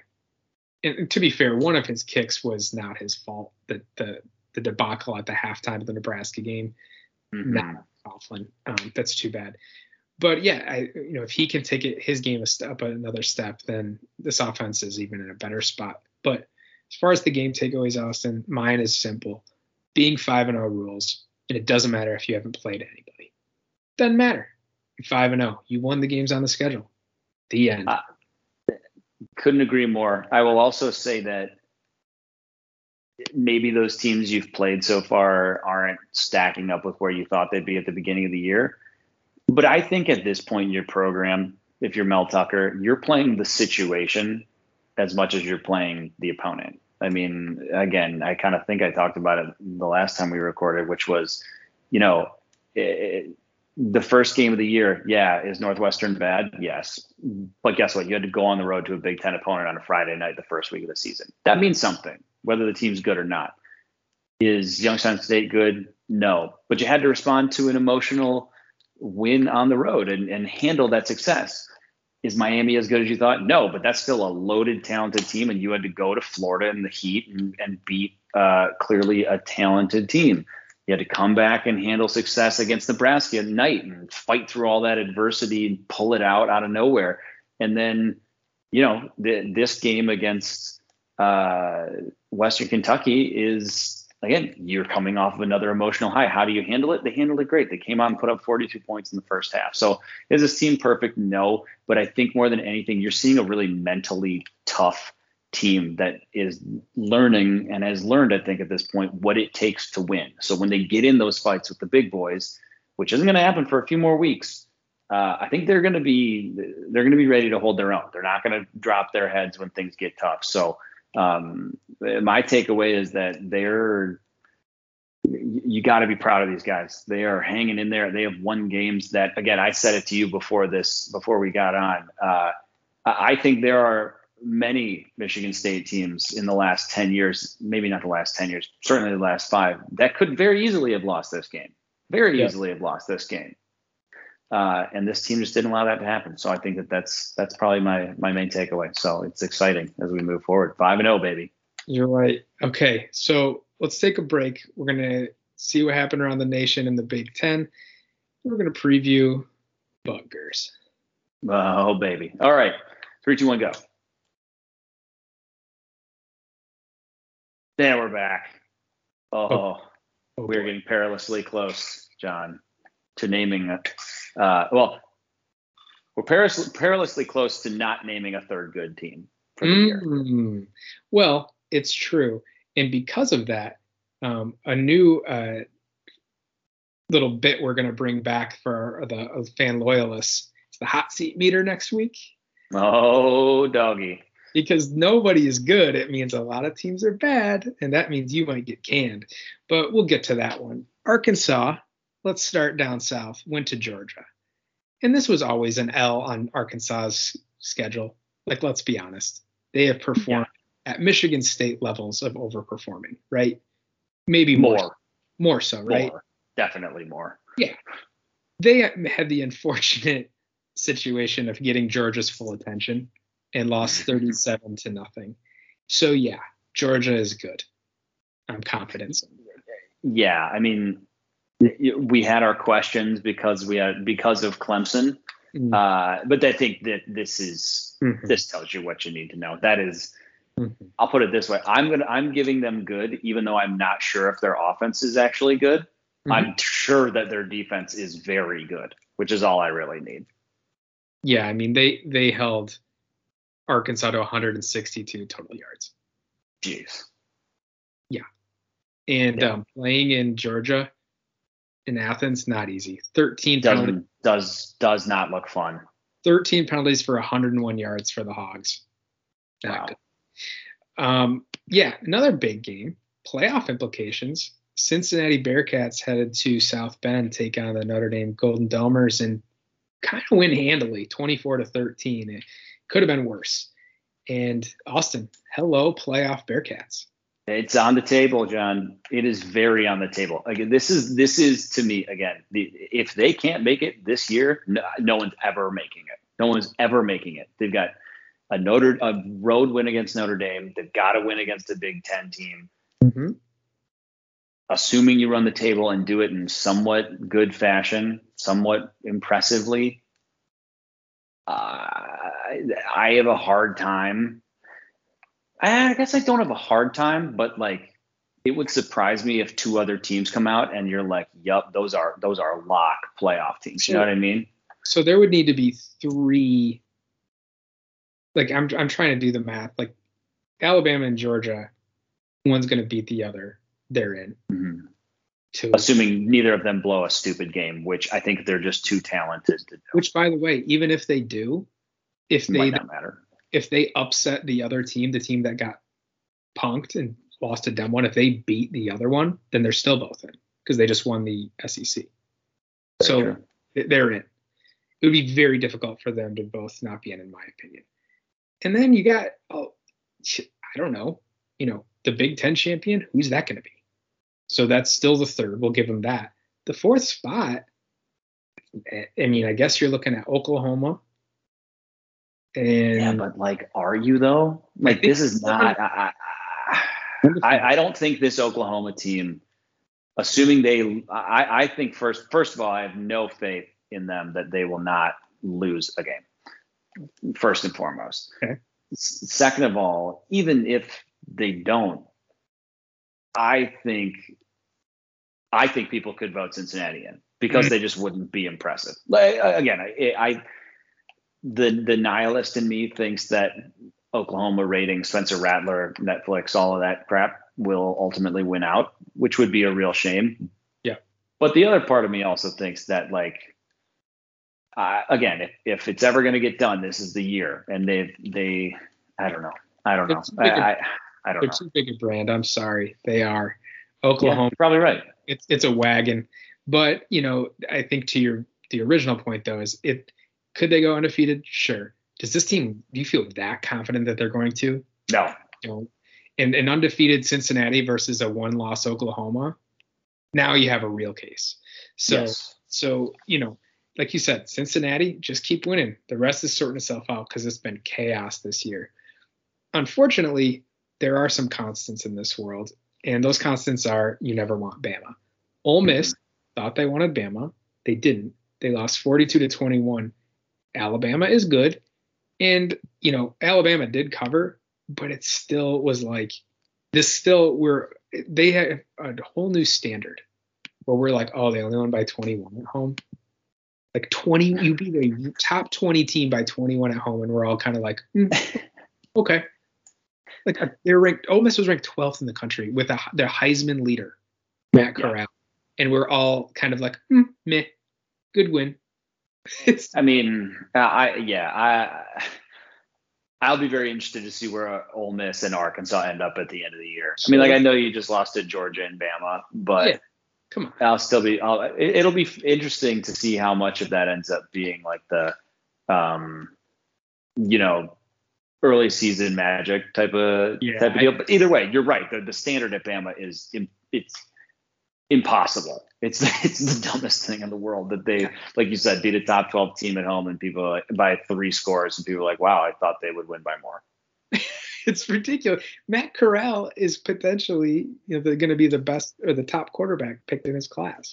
and to be fair, one of his kicks was not his fault. The the the debacle at the halftime of the Nebraska game, mm-hmm. not Coughlin. Um, that's too bad. But yeah, I you know if he can take it his game a step another step, then this offense is even in a better spot. But as far as the game takeaways, Austin, mine is simple: being five and zero rules. And it doesn't matter if you haven't played anybody. Doesn't matter. You're five and zero. You won the games on the schedule. The end. Uh, Couldn't agree more. I will also say that maybe those teams you've played so far aren't stacking up with where you thought they'd be at the beginning of the year. But I think at this point in your program, if you're Mel Tucker, you're playing the situation as much as you're playing the opponent. I mean, again, I kind of think I talked about it the last time we recorded, which was, you know, it, the first game of the year, yeah, is Northwestern bad? Yes. But guess what? You had to go on the road to a Big Ten opponent on a Friday night the first week of the season. That means something, whether the team's good or not. Is Youngstown State good? No. But you had to respond to an emotional win on the road and, and handle that success. Is Miami as good as you thought? No, but that's still a loaded, talented team, and you had to go to Florida in the heat and, and beat uh, clearly a talented team. You had to come back and handle success against Nebraska at night and fight through all that adversity and pull it out out of nowhere. And then, you know, the, this game against uh, Western Kentucky is, again, you're coming off of another emotional high. How do you handle it? They handled it great. They came out and put up forty-two points in the first half. So is this team perfect? No. But I think more than anything, you're seeing a really mentally tough team that is learning and has learned, I think, at this point, what it takes to win. So when they get in those fights with the big boys, which isn't going to happen for a few more weeks, uh, I think they're going to be they're going to be ready to hold their own. They're not going to drop their heads when things get tough. So um, my takeaway is that they're you got to be proud of these guys. They are hanging in there. They have won games that, again, I said it to you before this, before we got on. Uh, I think there are many Michigan State teams in the last ten years, maybe not the last ten years, certainly the last five, that could very easily have lost this game, very yeah. easily have lost this game. Uh, and this team just didn't allow that to happen. So I think that that's, that's probably my, my main takeaway. So it's exciting as we move forward. five and oh, baby. You're right. Okay. So let's take a break. We're going to see what happened around the nation in the Big Ten. We're going to preview Buggers. Oh, baby. All right. Three, two, one, go. Then we're back. Oh, oh, oh we're boy. getting perilously close, John, to naming it. Uh, well, we're perilously, perilously close to not naming a third good team for the mm-hmm. year. Well, it's true. And because of that, um, a new uh, little bit we're going to bring back for the uh, fan loyalists. It's the hot seat meter next week. Oh, doggy. Because nobody is good, it means a lot of teams are bad, and that means you might get canned. But we'll get to that one. Arkansas, let's start down south, went to Georgia. And this was always an L on Arkansas's schedule. Like, let's be honest. They have performed yeah. at Michigan State levels of overperforming, right? Maybe more. More, more so, right? More. Definitely more. Yeah. They had the unfortunate situation of getting Georgia's full attention and lost thirty-seven to nothing. So, yeah, Georgia is good. I'm confident. Yeah, I mean, we had our questions because we had because of Clemson. Mm-hmm. Uh, but I think that this is mm-hmm. this tells you what you need to know. That is, mm-hmm. I'll put it this way. I'm gonna I'm giving them good, even though I'm not sure if their offense is actually good. Mm-hmm. I'm sure that their defense is very good, which is all I really need. Yeah, I mean, they they held Arkansas to one hundred sixty-two total yards. Jeez. Yeah. And yeah. Um, playing in Georgia, in Athens, not easy. thirteen Doesn't, penalties. Does does not look fun. thirteen penalties for one hundred one yards for the Hogs. Wow. Um, yeah, another big game. Playoff implications. Cincinnati Bearcats headed to South Bend, take on the Notre Dame Golden Domers, and kind of win handily, twenty-four to thirteen. It could have been worse. And Austin, hello, playoff Bearcats. It's on the table, John. It is very on the table. Again, this is this is to me again. The, if they can't make it this year, no, no one's ever making it. No one's ever making it. They've got a Notre a road win against Notre Dame. They've got to win against a Big Ten team. Mm-hmm. Assuming you run the table and do it in somewhat good fashion, somewhat impressively, uh, I have a hard time. I guess I don't have a hard time, but like it would surprise me if two other teams come out and you're like, yup, those are those are lock playoff teams. You know what I mean? So there would need to be three like I'm I'm trying to do the math. Like Alabama and Georgia, one's going to beat the other. They're in. Mm-hmm. To, Assuming neither of them blow a stupid game, which I think they're just too talented to do. Which, by the way, even if they do, if It they might not matter. if they upset the other team, the team that got punked and lost to them one, if they beat the other one, then they're still both in because they just won the S E C. Very so true. They're in. It would be very difficult for them to both not be in, in my opinion. And then you got, oh, I don't know, you know, the Big Ten champion. Who's that going to be? So that's still the third. We'll give them that. The fourth spot, I mean, I guess you're looking at Oklahoma. And yeah, but like, are you though? Like, this is not. I, I, I don't think this Oklahoma team, assuming they, I, I think first, first of all, I have no faith in them that they will not lose a game. First and foremost. Okay. Second of all, even if they don't, I think, I think people could vote Cincinnati in because mm-hmm. they just wouldn't be impressive. Like, again, I, I, the the nihilist in me thinks that Oklahoma rating, Spencer Rattler, Netflix, all of that crap will ultimately win out, which would be a real shame. Yeah. But the other part of me also thinks that, like, uh, again, if, if it's ever going to get done, this is the year. And they, they, I don't know. I don't know. I, I, I don't they're know. too big a brand. I'm sorry. They are. Oklahoma. Yeah, you're probably right. It's it's a wagon. But, you know, I think to your the original point, though, is it could they go undefeated? Sure. Does this team, do you feel that confident that they're going to? No. You know, and an undefeated Cincinnati versus a one-loss Oklahoma, now you have a real case. So, yes. so you know, like you said, Cincinnati, just keep winning. The rest is sorting itself out because it's been chaos this year. Unfortunately, there are some constants in this world, and those constants are you never want Bama. Ole Miss mm-hmm. thought they wanted Bama. They didn't. They lost forty-two to twenty-one. Alabama is good. And, you know, Alabama did cover, but it still was like this still we're they have a whole new standard where we're like, oh, they only won by twenty-one at home. Like twenty, you beat a top twenty team by twenty-one at home, and we're all kind of like, mm, okay. Like they're ranked. Ole Miss was ranked twelfth in the country with a, their Heisman leader, Matt Corral, yeah. And we're all kind of like, mm, meh, good win. I mean, I yeah, I I'll be very interested to see where Ole Miss and Arkansas end up at the end of the year. I mean, like I know you just lost to Georgia and Bama, but yeah. Come on, I'll still be. I'll, it, it'll be interesting to see how much of that ends up being like the, um, you know, early season magic type of yeah, type of deal. But either way, you're right. The the standard at Bama is it's impossible. It's it's the dumbest thing in the world that they, like you said, beat a top twelve team at home and people like, by three scores, and people are like, wow, I thought they would win by more. It's ridiculous. Matt Corral is potentially, you know, going to be the best or the top quarterback picked in his class.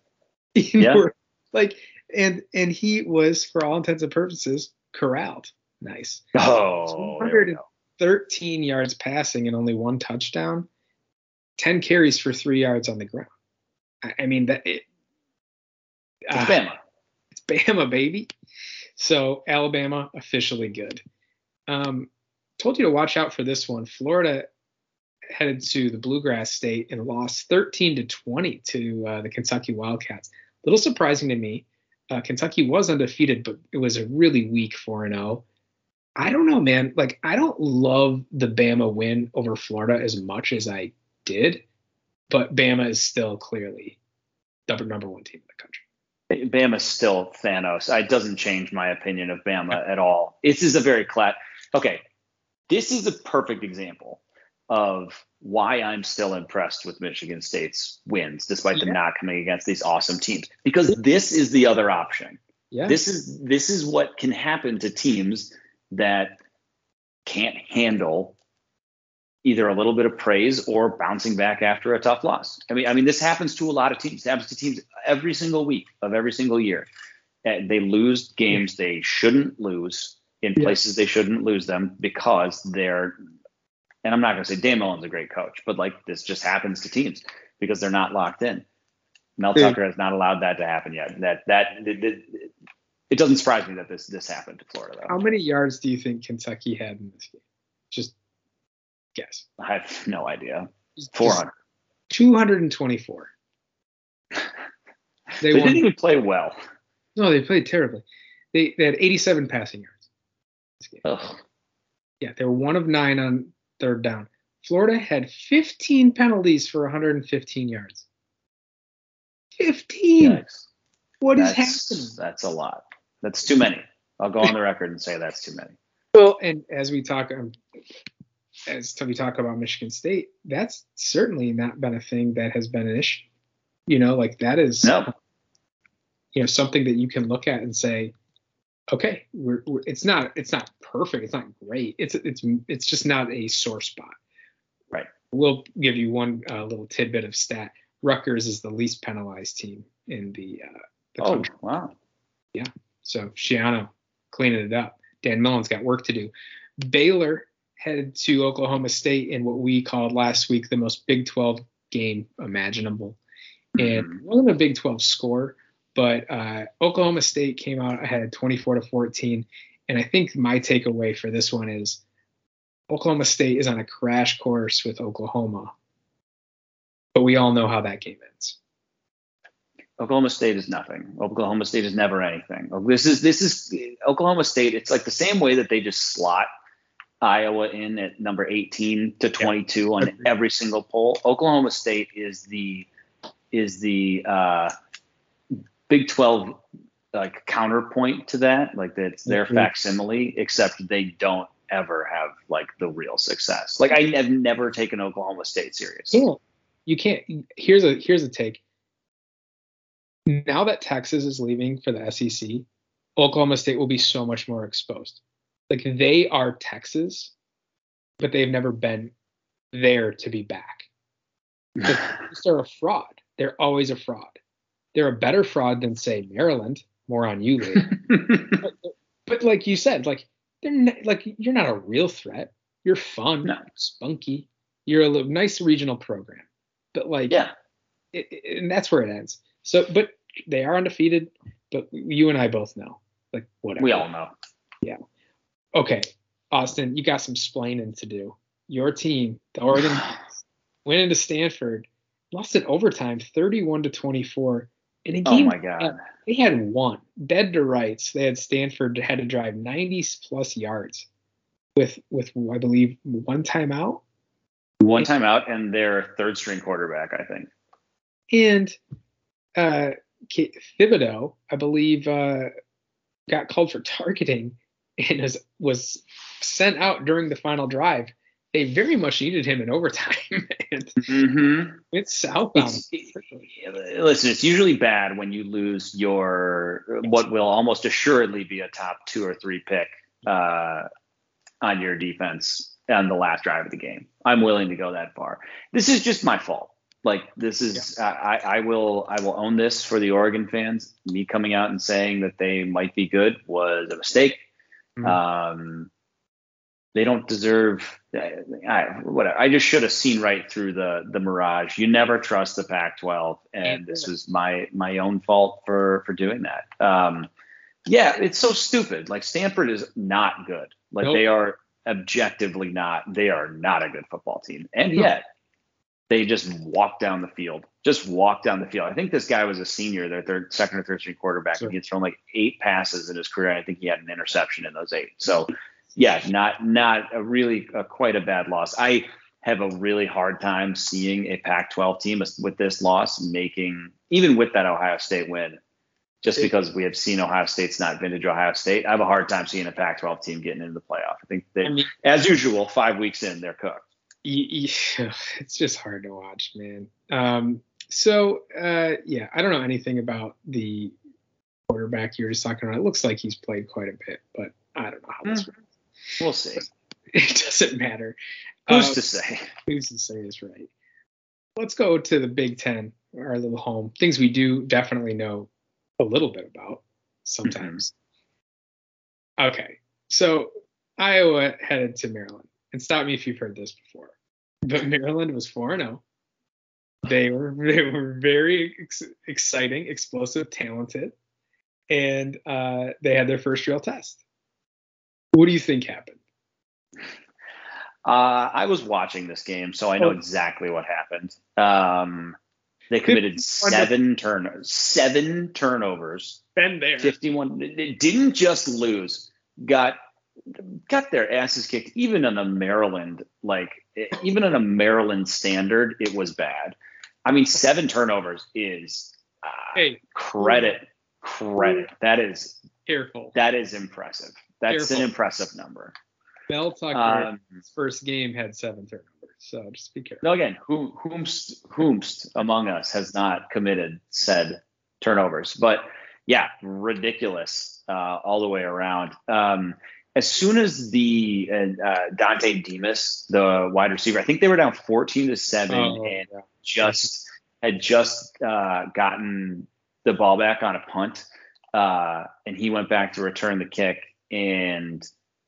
You know, yeah. Like, and and he was, for all intents and purposes, corralled. Nice. Oh, two hundred thirteen yards passing and only one touchdown. ten carries for three yards on the ground. I, I mean that it. It's uh, Bama. It's Bama, baby. So Alabama officially good. Um, told you to watch out for this one. Florida headed to the Bluegrass State and lost thirteen to twenty to uh, the Kentucky Wildcats. A little surprising to me. Uh, Kentucky was undefeated, but it was a really weak four and oh. I don't know, man. Like, I don't love the Bama win over Florida as much as I did, but Bama is still clearly the number one team in the country. Bama's still Thanos. It doesn't change my opinion of Bama at all. This is a very clat. Okay, this is a perfect example of why I'm still impressed with Michigan State's wins, despite yeah. them not coming against these awesome teams. Because this is the other option. Yeah. This is this is what can happen to teams that can't handle either a little bit of praise or bouncing back after a tough loss. I mean, I mean, this happens to a lot of teams. It happens to teams every single week of every single year. And they lose games yeah. they shouldn't lose in yeah. places they shouldn't lose them because they're, and I'm not going to say Dan Mullen's a great coach, but like this just happens to teams because they're not locked in. Mel yeah. Tucker has not allowed that to happen yet. That, that, that, it doesn't surprise me that this this happened to Florida though. How many yards do you think Kentucky had in this game? Just guess. I have no idea. four hundred. two hundred twenty-four. They, they didn't even play well. No, they played terribly. They they had eighty-seven passing yards. This game. Ugh. Yeah, they were one of nine on third down. Florida had fifteen penalties for one hundred fifteen yards. fifteen. Yikes. What is that's, happening? That's a lot. That's too many. I'll go on the record and say that's too many. Well, and as we talk, um, as we talk about Michigan State, that's certainly not been a thing that has been an issue. You know, like that is, no. you know, something that you can look at and say, okay, we're, we're it's not it's not perfect, it's not great, it's it's it's just not a sore spot. Right. We'll give you one uh, little tidbit of stat. Rutgers is the least penalized team in the, uh, the oh, country. Wow. Yeah. So Shiano cleaning it up. Dan Mullen's got work to do. Baylor headed to Oklahoma State in what we called last week the most Big twelve game imaginable. And mm-hmm. it wasn't a Big twelve score, but uh, Oklahoma State came out ahead twenty-four to fourteen. And I think my takeaway for this one is Oklahoma State is on a crash course with Oklahoma. But we all know how that game ends. Oklahoma State is nothing. Oklahoma State is never anything. This is this is Oklahoma State. It's like the same way that they just slot Iowa in at number eighteen to twenty-two yeah. on every single poll. Oklahoma State is the is the uh, Big twelve like counterpoint to that. Like that's their mm-hmm. facsimile, except they don't ever have like the real success. Like I have never taken Oklahoma State serious. Yeah. You can't. Here's a here's a take. Now that Texas is leaving for the S E C, Oklahoma State will be so much more exposed. Like they are Texas, but they've never been there to be back. They're a fraud. They're always a fraud. They're a better fraud than say Maryland. More on you later. but, but like you said, like they're not, like you're not a real threat. You're fun, no. spunky. You're a little, nice regional program. But like, yeah, it, it, and that's where it ends. So, but they are undefeated. But you and I both know, like, whatever. We all know. Yeah. Okay, Austin, you got some splaining to do. Your team, the Oregon, went into Stanford, lost in overtime, thirty-one to twenty-four. In a game, oh my God, they had one dead to rights. They had Stanford had to drive ninety plus yards with with I believe one timeout. One timeout and their third string quarterback, I think. And uh, Thibodeau, I believe, uh, got called for targeting and was, was sent out during the final drive. They very much needed him in overtime. and mm-hmm. It's southbound. It's, listen, it's usually bad when you lose your what will almost assuredly be a top two or three pick uh, on your defense on the last drive of the game. I'm willing to go that far. This is just my fault. Like this is, yeah. I, I will, I will own this for the Oregon fans. Me coming out and saying that they might be good was a mistake. Mm-hmm. Um, they don't deserve. I, whatever. I just should have seen right through the the mirage. You never trust the Pac twelve, and this was my my own fault for for doing that. Um, yeah, it's so stupid. Like Stanford is not good. Like nope. They are. Objectively not, they are not a good football team. And yet they just walk down the field, just walk down the field. I think this guy was a senior, their third, second or third string quarterback. Sure. He had thrown like eight passes in his career. And I think he had an interception in those eight. So yeah, not, not a really uh, quite a bad loss. I have a really hard time seeing a Pac twelve team with this loss making, even with that Ohio State win, just because we have seen Ohio State's not vintage Ohio State. I have a hard time seeing a Pac twelve team getting into the playoff. I think they, I mean, as usual, five weeks in, they're cooked. It's just hard to watch, man. Um, so, uh, yeah, I don't know anything about the quarterback you were just talking about. It looks like he's played quite a bit, but I don't know how this mm. works. We'll see. It doesn't matter. Who's um, to say? Who's to say is right. Let's go to the Big Ten, our little home. Things we do definitely know a little bit about sometimes. Mm-hmm. Okay, so Iowa headed to Maryland, and stop me if you've heard this before, but Maryland was four and oh. They were they were very ex- exciting, explosive, talented, and uh, they had their first real test. What do you think happened? Uh, I was watching this game, so I know Oh. exactly what happened. Um, they committed seven turn seven turnovers. Been there. fifty-one. They didn't just lose. Got got their asses kicked. Even on a Maryland, like even on a Maryland standard, it was bad. I mean, seven turnovers is uh, Hey, credit credit. That is careful. that is impressive. That's Careful. an impressive number. Bell Tucker, Um, his first game had seven turnovers, so just be careful. No, again, whom, whomst, whomst among us has not committed said turnovers? But yeah, ridiculous uh, all the way around. Um, as soon as the uh, Dante Demas, the wide receiver, I think they were down fourteen to seven, Oh, and yeah. just had just uh, gotten the ball back on a punt, uh, and he went back to return the kick and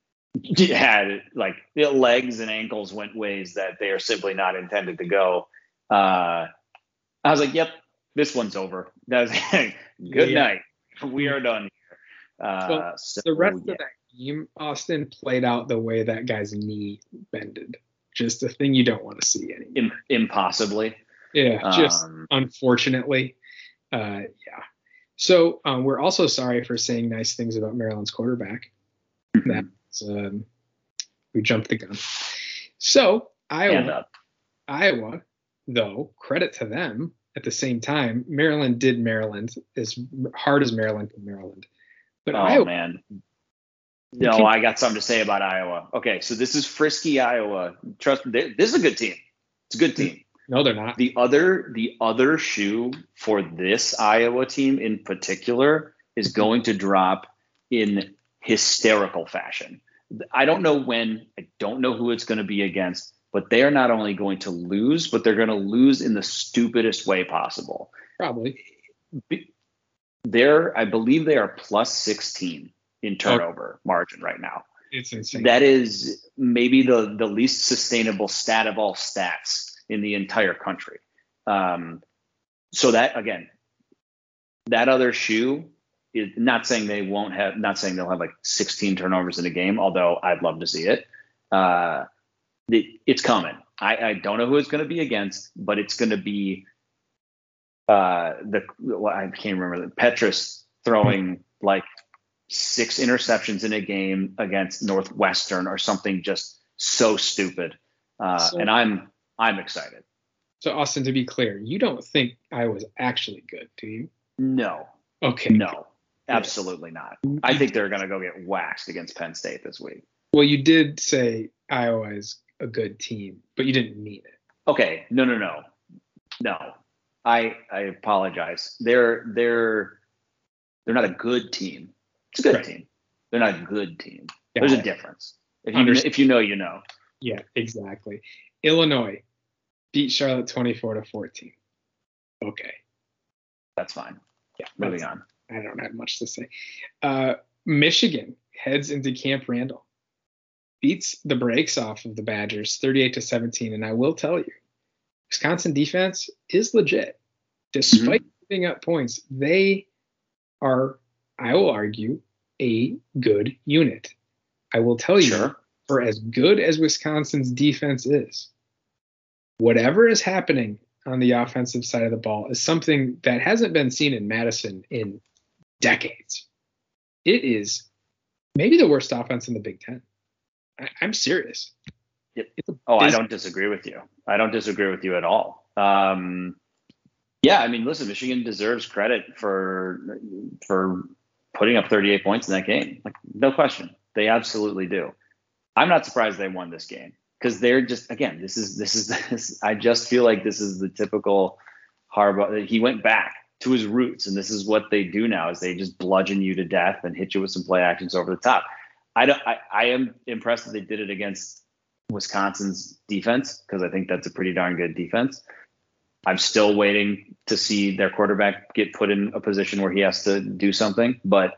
had like the legs and ankles went ways that they are simply not intended to go. Uh, I was like, yep, this one's over. That was good Yeah. night. We are done here. Uh, so, The rest yeah. of that game, Austin, played out the way that guy's knee bended. Just a thing you don't want to see anymore. Im- impossibly. Yeah, just Um, unfortunately. Uh, yeah. So um, we're also sorry for saying nice things about Maryland's quarterback. mhm. That's, um, we jumped the gun. So Hand Iowa, up. Iowa, though, credit to them. At the same time, Maryland did Maryland as hard as Maryland did Maryland. But Oh Iowa, man. No, can- I got something to say about Iowa. Okay, so this is frisky Iowa. Trust me, this is a good team. It's a good team. no, they're not. The other the other shoe for this Iowa team in particular is going to drop in hysterical fashion. I don't know when, I don't know who it's going to be against, but they are not only going to lose, but they're going to lose in the stupidest way possible. Probably. They're, I believe they are plus sixteen in turnover margin right now. It's insane. That is maybe the, the least sustainable stat of all stats in the entire country. Um, so that, again, that other shoe is not saying they won't have, not saying they'll have like sixteen turnovers in a game, although I'd love to see it. Uh, it it's coming. I, I don't know who it's going to be against, but it's going to be uh, the, well, I can't remember, Petrus throwing like six interceptions in a game against Northwestern or something just so stupid. Uh, So- and I'm, I'm excited. So, Austin, to be clear, you don't think Iowa's actually good, do you? No, Okay. no, absolutely not. I think they're going to go get waxed against Penn State this week. Well, you did say Iowa is a good team, but you didn't mean it. Okay. No, no, no, no. I, I apologize. They're, they're, they're not a good team. It's a good Right. team. They're not a good team. Got There's a it. difference. If you, Understood. if you know, you know. Yeah, exactly. Illinois beat Charlotte twenty-four to fourteen. Okay. That's fine. Yeah. Moving that's- on. I don't have much to say. Uh, Michigan heads into Camp Randall, beats the brakes off of the Badgers thirty-eight to seventeen. And I will tell you, Wisconsin defense is legit. Despite Mm-hmm. giving up points, they are, I will argue, a good unit. I will tell you, Sure. for as good as Wisconsin's defense is, whatever is happening on the offensive side of the ball is something that hasn't been seen in Madison in decades. It is maybe the worst offense in the Big Ten. I, I'm serious. Yep. It's a Oh, I biz- don't disagree with you. I don't disagree with you at all. Um, yeah, I mean, listen, Michigan deserves credit for for putting up thirty-eight points in that game. Like, no question, they absolutely do. I'm not surprised they won this game because they're just, again, this is this is this. I just feel like this is the typical Harbaugh. He went back to his roots, and this is what they do now: is they just bludgeon you to death and hit you with some play actions over the top. I don't. I, I am impressed that they did it against Wisconsin's defense because I think that's a pretty darn good defense. I'm still waiting to see their quarterback get put in a position where he has to do something. But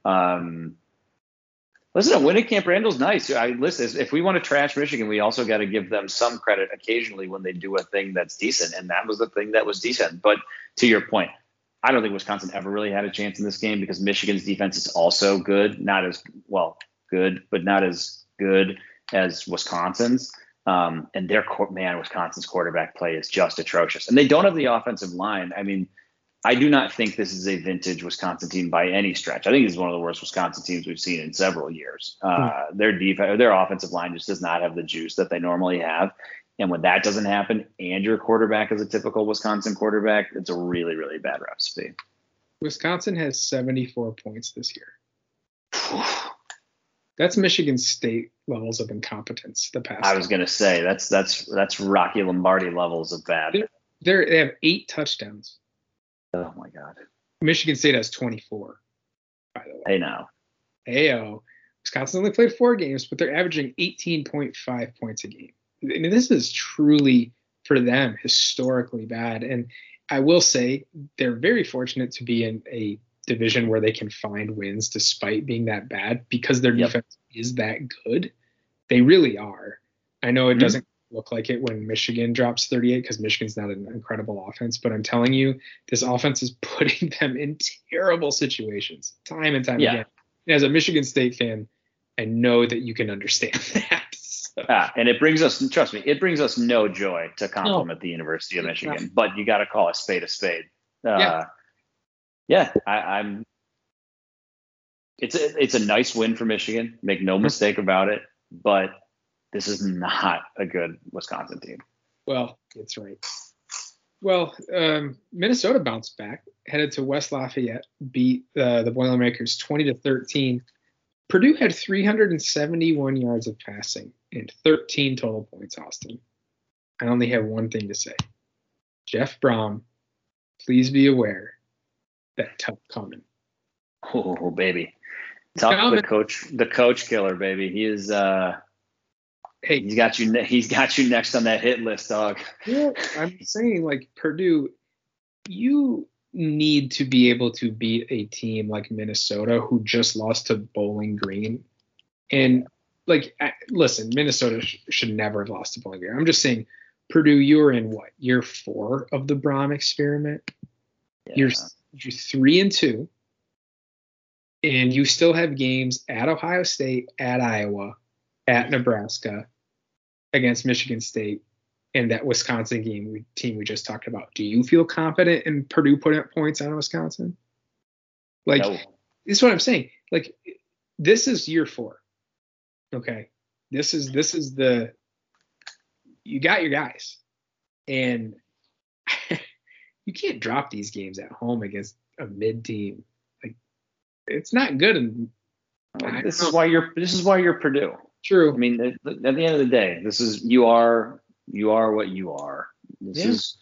um, listen, a win at Camp Randall's nice. I listen. If we want to trash Michigan, we also got to give them some credit occasionally when they do a thing that's decent, and that was the thing that was decent. But to your point, I don't think Wisconsin ever really had a chance in this game because Michigan's defense is also good, not as well good, but not as good as Wisconsin's. Um, and their man, Wisconsin's quarterback play is just atrocious, and they don't have the offensive line. I mean, I do not think this is a vintage Wisconsin team by any stretch. I think it's one of the worst Wisconsin teams we've seen in several years. Uh, mm. Their defense, their offensive line just does not have the juice that they normally have. And when that doesn't happen and your quarterback is a typical Wisconsin quarterback, it's a really, really bad recipe. Wisconsin has seventy-four points this year. That's Michigan State levels of incompetence. The past. I was going to say that's that's that's Rocky Lombardi levels of bad. They're, they're, they have eight touchdowns. Oh my God. Michigan State has twenty-four. By the way. Hey now. Heyo. Wisconsin only played four games, but they're averaging eighteen point five points a game. I mean, this is truly for them historically bad. And I will say they're very fortunate to be in a division where they can find wins despite being that bad because their yep. defense is that good. They really are. I know it mm-hmm. doesn't look like it when Michigan drops thirty-eight because Michigan's not an incredible offense, but I'm telling you, this offense is putting them in terrible situations time and time yeah. again. And as a Michigan State fan, I know that you can understand that. So. Ah, and it brings us, trust me, it brings us no joy to compliment no. the University of Michigan, yeah. but you got to call a spade a spade. Uh, yeah, yeah I, I'm. It's a, it's a nice win for Michigan. Make no mistake about it, but this is not a good Wisconsin team. Well, that's right. Well, um, Minnesota bounced back, headed to West Lafayette, beat uh, the Boilermakers twenty to thirteen. Purdue had three hundred seventy-one yards of passing and thirteen total points, Austin. I only have one thing to say. Jeff Brom, please be aware that tough coming. Oh, baby. Tough, the coach, the coach killer, baby. He is uh Hey, he's got you. He's got you next on that hit list, dog. Yeah, I'm saying, like, Purdue, you need to be able to beat a team like Minnesota who just lost to Bowling Green. And, like, listen, Minnesota sh- should never have lost to Bowling Green. I'm just saying, Purdue, you're in what, year four of the Brom experiment? Yeah. You're, you're three and two, and you still have games at Ohio State, at Iowa, at Nebraska, against Michigan State, and that Wisconsin game we, team we just talked about. Do you feel confident in Purdue putting up points on Wisconsin? Like, no. This is what I'm saying. Like, this is year four. Okay, this is this is the you got your guys, and you can't drop these games at home against a mid team. Like, it's not good. And this is why you're this is why you're Purdue. True. I mean, at the end of the day, this is you are you are what you are. This yeah. is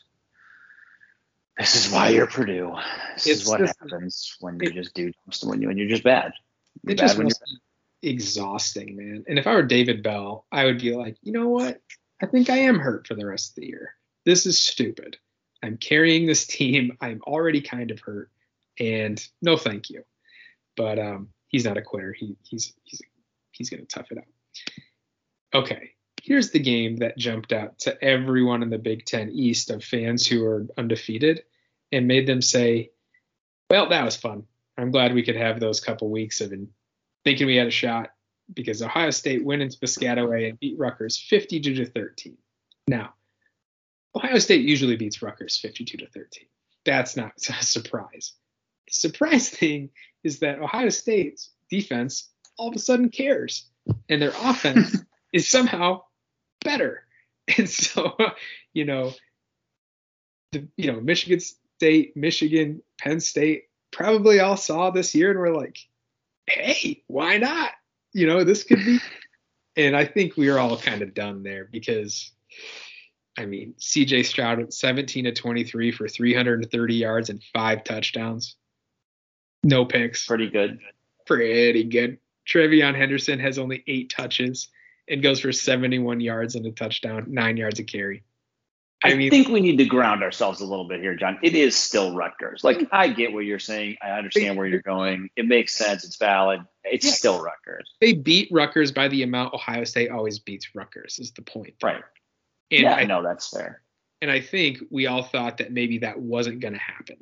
this is why you're Purdue. This it's is what just, happens when you it, just do when you when you're just bad. You're it bad just when was you're exhausting, man. And if I were David Bell, I would be like, you know what? I think I am hurt for the rest of the year. This is stupid. I'm carrying this team. I'm already kind of hurt, and no, thank you. But um, he's not a quitter. He he's he's he's gonna tough it out. Okay, here's the game that jumped out to everyone in the Big Ten East of fans who are undefeated and made them say, well, that was fun. I'm glad we could have those couple weeks of thinking we had a shot, because Ohio State went into Piscataway and beat Rutgers fifty-two to thirteen. Now, Ohio State usually beats Rutgers fifty-two to thirteen. That's not a surprise. The surprise thing is that Ohio State's defense all of a sudden cares, and their offense is somehow better. And so, you know, the, you know, Michigan State, Michigan, Penn State probably all saw this year and were like, hey, why not? You know, this could be. And I think we are all kind of done there because, I mean, C J Stroud at seventeen to twenty-three for three hundred thirty yards and five touchdowns. No picks. Pretty good. Pretty good. Trevion Henderson has only eight touches and goes for seventy-one yards and a touchdown, nine yards a carry. I, I mean, think we need to ground ourselves a little bit here, John. It is still Rutgers. Like, I get what you're saying. I understand where you're going. It makes sense. It's valid. It's yeah. still Rutgers. They beat Rutgers by the amount Ohio State always beats Rutgers is the point. Right. And yeah, I know that's fair. And I think we all thought that maybe that wasn't going to happen.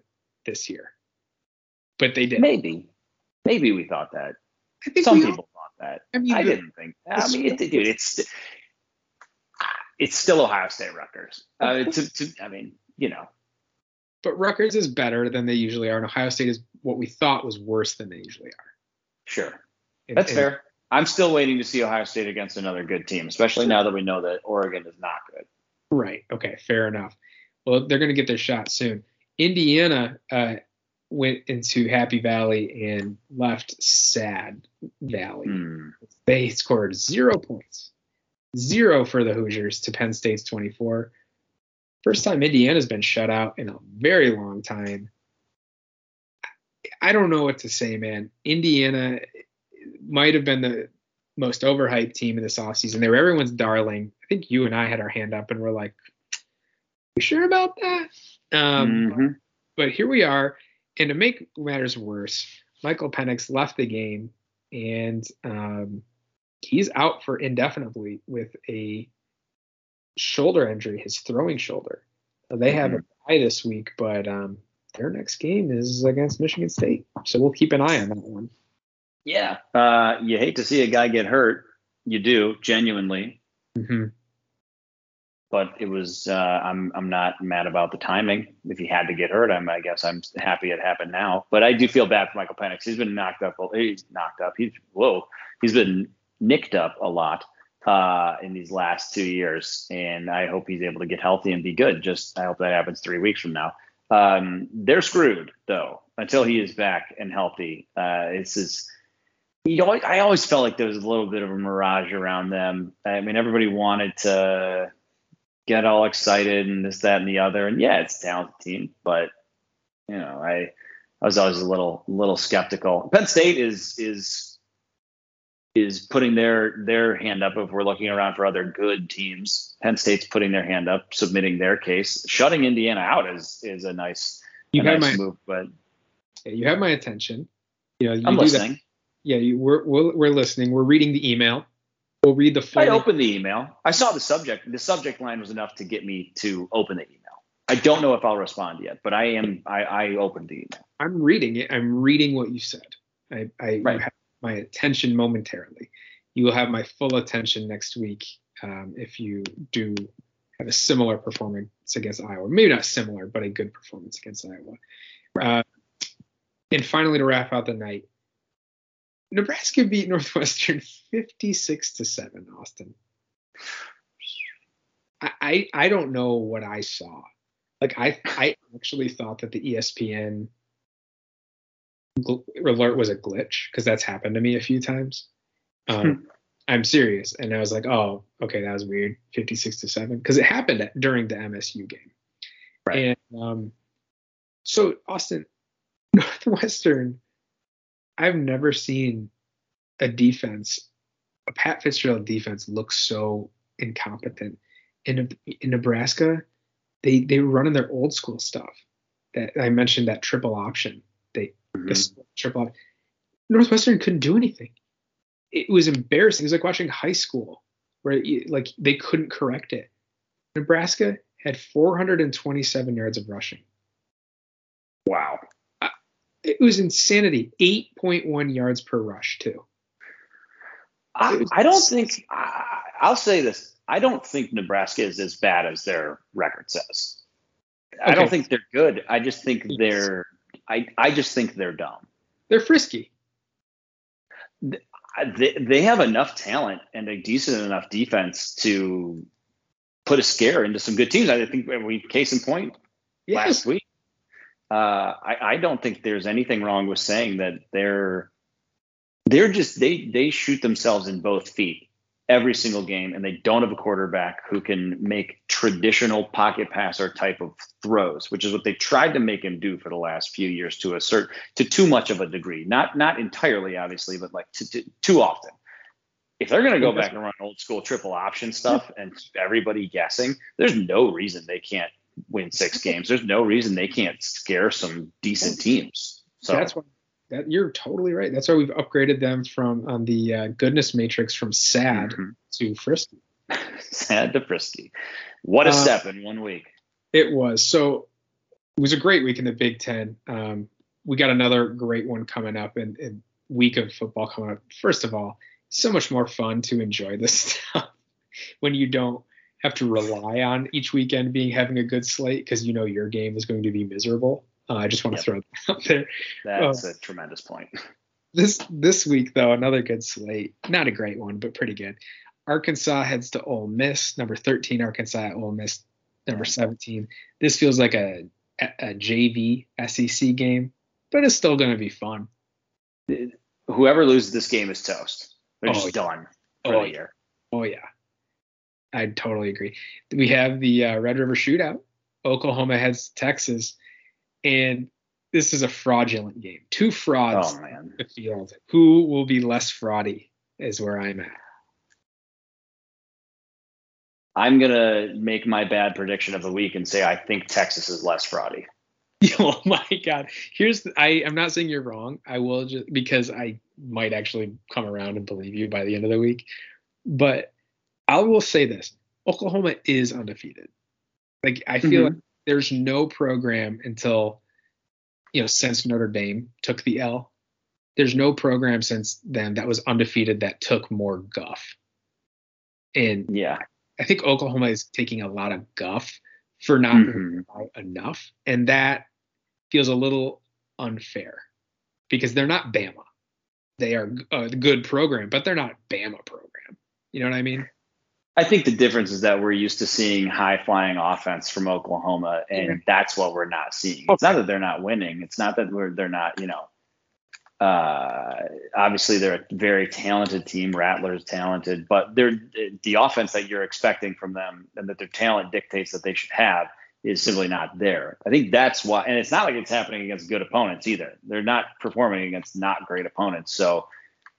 this year, but they did. Maybe, maybe we thought that. I think Some we people all, thought that. I mean, I the, didn't think. I mean, it, dude, it's it's still Ohio State Rutgers. Uh, to, to, I mean, you know. But Rutgers is better than they usually are, and Ohio State is what we thought was worse than they usually are. Sure, and, that's and, fair. I'm still waiting to see Ohio State against another good team, especially now that we know that Oregon is not good. Right. Okay. Fair enough. Well, they're going to get their shot soon. Indiana uh, went into Happy Valley and left Sad Valley. Hmm. They scored zero points, zero for the Hoosiers to Penn State's twenty-four. First time Indiana's been shut out in a very long time. I don't know what to say, man. Indiana might have been the most overhyped team in this offseason. They were everyone's darling. I think you and I had our hand up and we're like, you sure about that? Um, mm-hmm. But here we are. And to make matters worse, Michael Penix left the game and um, he's out for indefinitely with a shoulder injury, his throwing shoulder. So they have mm-hmm. a bye this week, but um, their next game is against Michigan State. So we'll keep an eye on that one. Yeah. Uh, you hate to see a guy get hurt. You do, genuinely. Mm-hmm. But it was, uh, I'm I'm not mad about the timing. If he had to get hurt, I'm, I guess I'm happy it happened now. But I do feel bad for Michael Penix. He's been knocked up. He's knocked up. He's, whoa. He's been nicked up a lot uh, in these last two years. And I hope he's able to get healthy and be good. Just, I hope that happens three weeks from now. Um, they're screwed, though, until he is back and healthy. Uh, it's is, you know, I always felt like there was a little bit of a mirage around them. I mean, everybody wanted to get all excited and this, that, and the other. And yeah, it's a talented team, but you know, I, I was always a little, little skeptical. Penn State is, is, is putting their, their hand up. If we're looking around for other good teams, Penn State's putting their hand up, submitting their case. Shutting Indiana out is, is a nice, you a have nice my, move, but yeah, you have my attention. You know, you I'm do listening. That. Yeah, you, we're, we're we're listening. We're reading the email. We'll read the full. I opened the email. I saw the subject. The subject line was enough to get me to open the email. I don't know if I'll respond yet, but I am. I, I opened the email. I'm reading it. I'm reading what you said. I, I right. you have my attention momentarily. You will have my full attention next week um, if you do have a similar performance against Iowa. Maybe not similar, but a good performance against Iowa. Right. Uh, and finally, to wrap out the night. Nebraska beat Northwestern fifty-six to seven, Austin. I, I I don't know what I saw. Like I I actually thought that the E S P N gl- alert was a glitch because that's happened to me a few times. Um, I'm serious, and I was like, oh, okay, that was weird. fifty-six to seven because it happened at, during the M S U game. Right. And um, so Austin, Northwestern. I've never seen a defense, a Pat Fitzgerald defense, look so incompetent. In, in Nebraska, they they were running their old school stuff. That I mentioned, that triple option. They mm-hmm. the triple option. Northwestern couldn't do anything. It was embarrassing. It was like watching high school, where it, like they couldn't correct it. Nebraska had four hundred twenty-seven yards of rushing. Wow. It was insanity. eight point one yards per rush, too. I, I don't think I, I'll say this. I don't think Nebraska is as bad as their record says. Okay. I don't think they're good. I just think they're I, I just think they're dumb. They're frisky. They, they have enough talent and a decent enough defense to put a scare into some good teams. I think we case in point yes. last week. Uh, I, I don't think there's anything wrong with saying that they're they're just they they shoot themselves in both feet every single game, and they don't have a quarterback who can make traditional pocket passer type of throws, which is what they tried to make him do for the last few years to a certain to too much of a degree. Not not entirely, obviously, but like to, to, too often. If they're going to go back and run old school triple option stuff and everybody guessing, there's no reason they can't win six games. There's no reason they can't scare some decent teams. So that's why that you're totally right. That's why we've upgraded them from on the uh, goodness matrix from sad mm-hmm. to frisky. Sad to frisky. What a uh, step in one week. It was. So it was a great week in the Big Ten. Um, we got another great one coming up, and, and week of football coming up. First of all, so much more fun to enjoy this stuff when you don't have to rely on each weekend being having a good slate because you know your game is going to be miserable. Uh, I just want to yep. throw that out there. That's uh, a tremendous point. This this week though, another good slate. Not a great one, but pretty good. Arkansas heads to Ole Miss. Number thirteen, Arkansas at Ole Miss. Number seventeen. This feels like a, a, a J V S E C game, but it's still going to be fun. Whoever loses this game is toast. They're oh, just yeah. done for oh, the year. Oh, yeah. I totally agree. We have the uh, Red River Shootout. Oklahoma heads to Texas. And this is a fraudulent game. Two frauds oh, man. in the field. Who will be less fraudy is where I'm at. I'm going to make my bad prediction of the week and say I think Texas is less fraudy. Oh my God. Here's the, I, I'm not saying you're wrong. I will just because I might actually come around and believe you by the end of the week. But I will say this. Oklahoma is undefeated. Like I feel mm-hmm. like there's no program until, you know, since Notre Dame took the L. There's no program since then that was undefeated that took more guff. And yeah, I think Oklahoma is taking a lot of guff for not mm-hmm. enough. And that feels a little unfair because they're not Bama. They are a good program, but they're not Bama program. You know what I mean? I think the difference is that we're used to seeing high flying offense from Oklahoma, and yeah. that's what we're not seeing. It's not that they're not winning. It's not that we're, they're not, you know, uh, obviously they're a very talented team. Rattler's talented, but they're the offense that you're expecting from them and that their talent dictates that they should have is simply not there. I think that's why, and it's not like it's happening against good opponents either. They're not performing against not great opponents. So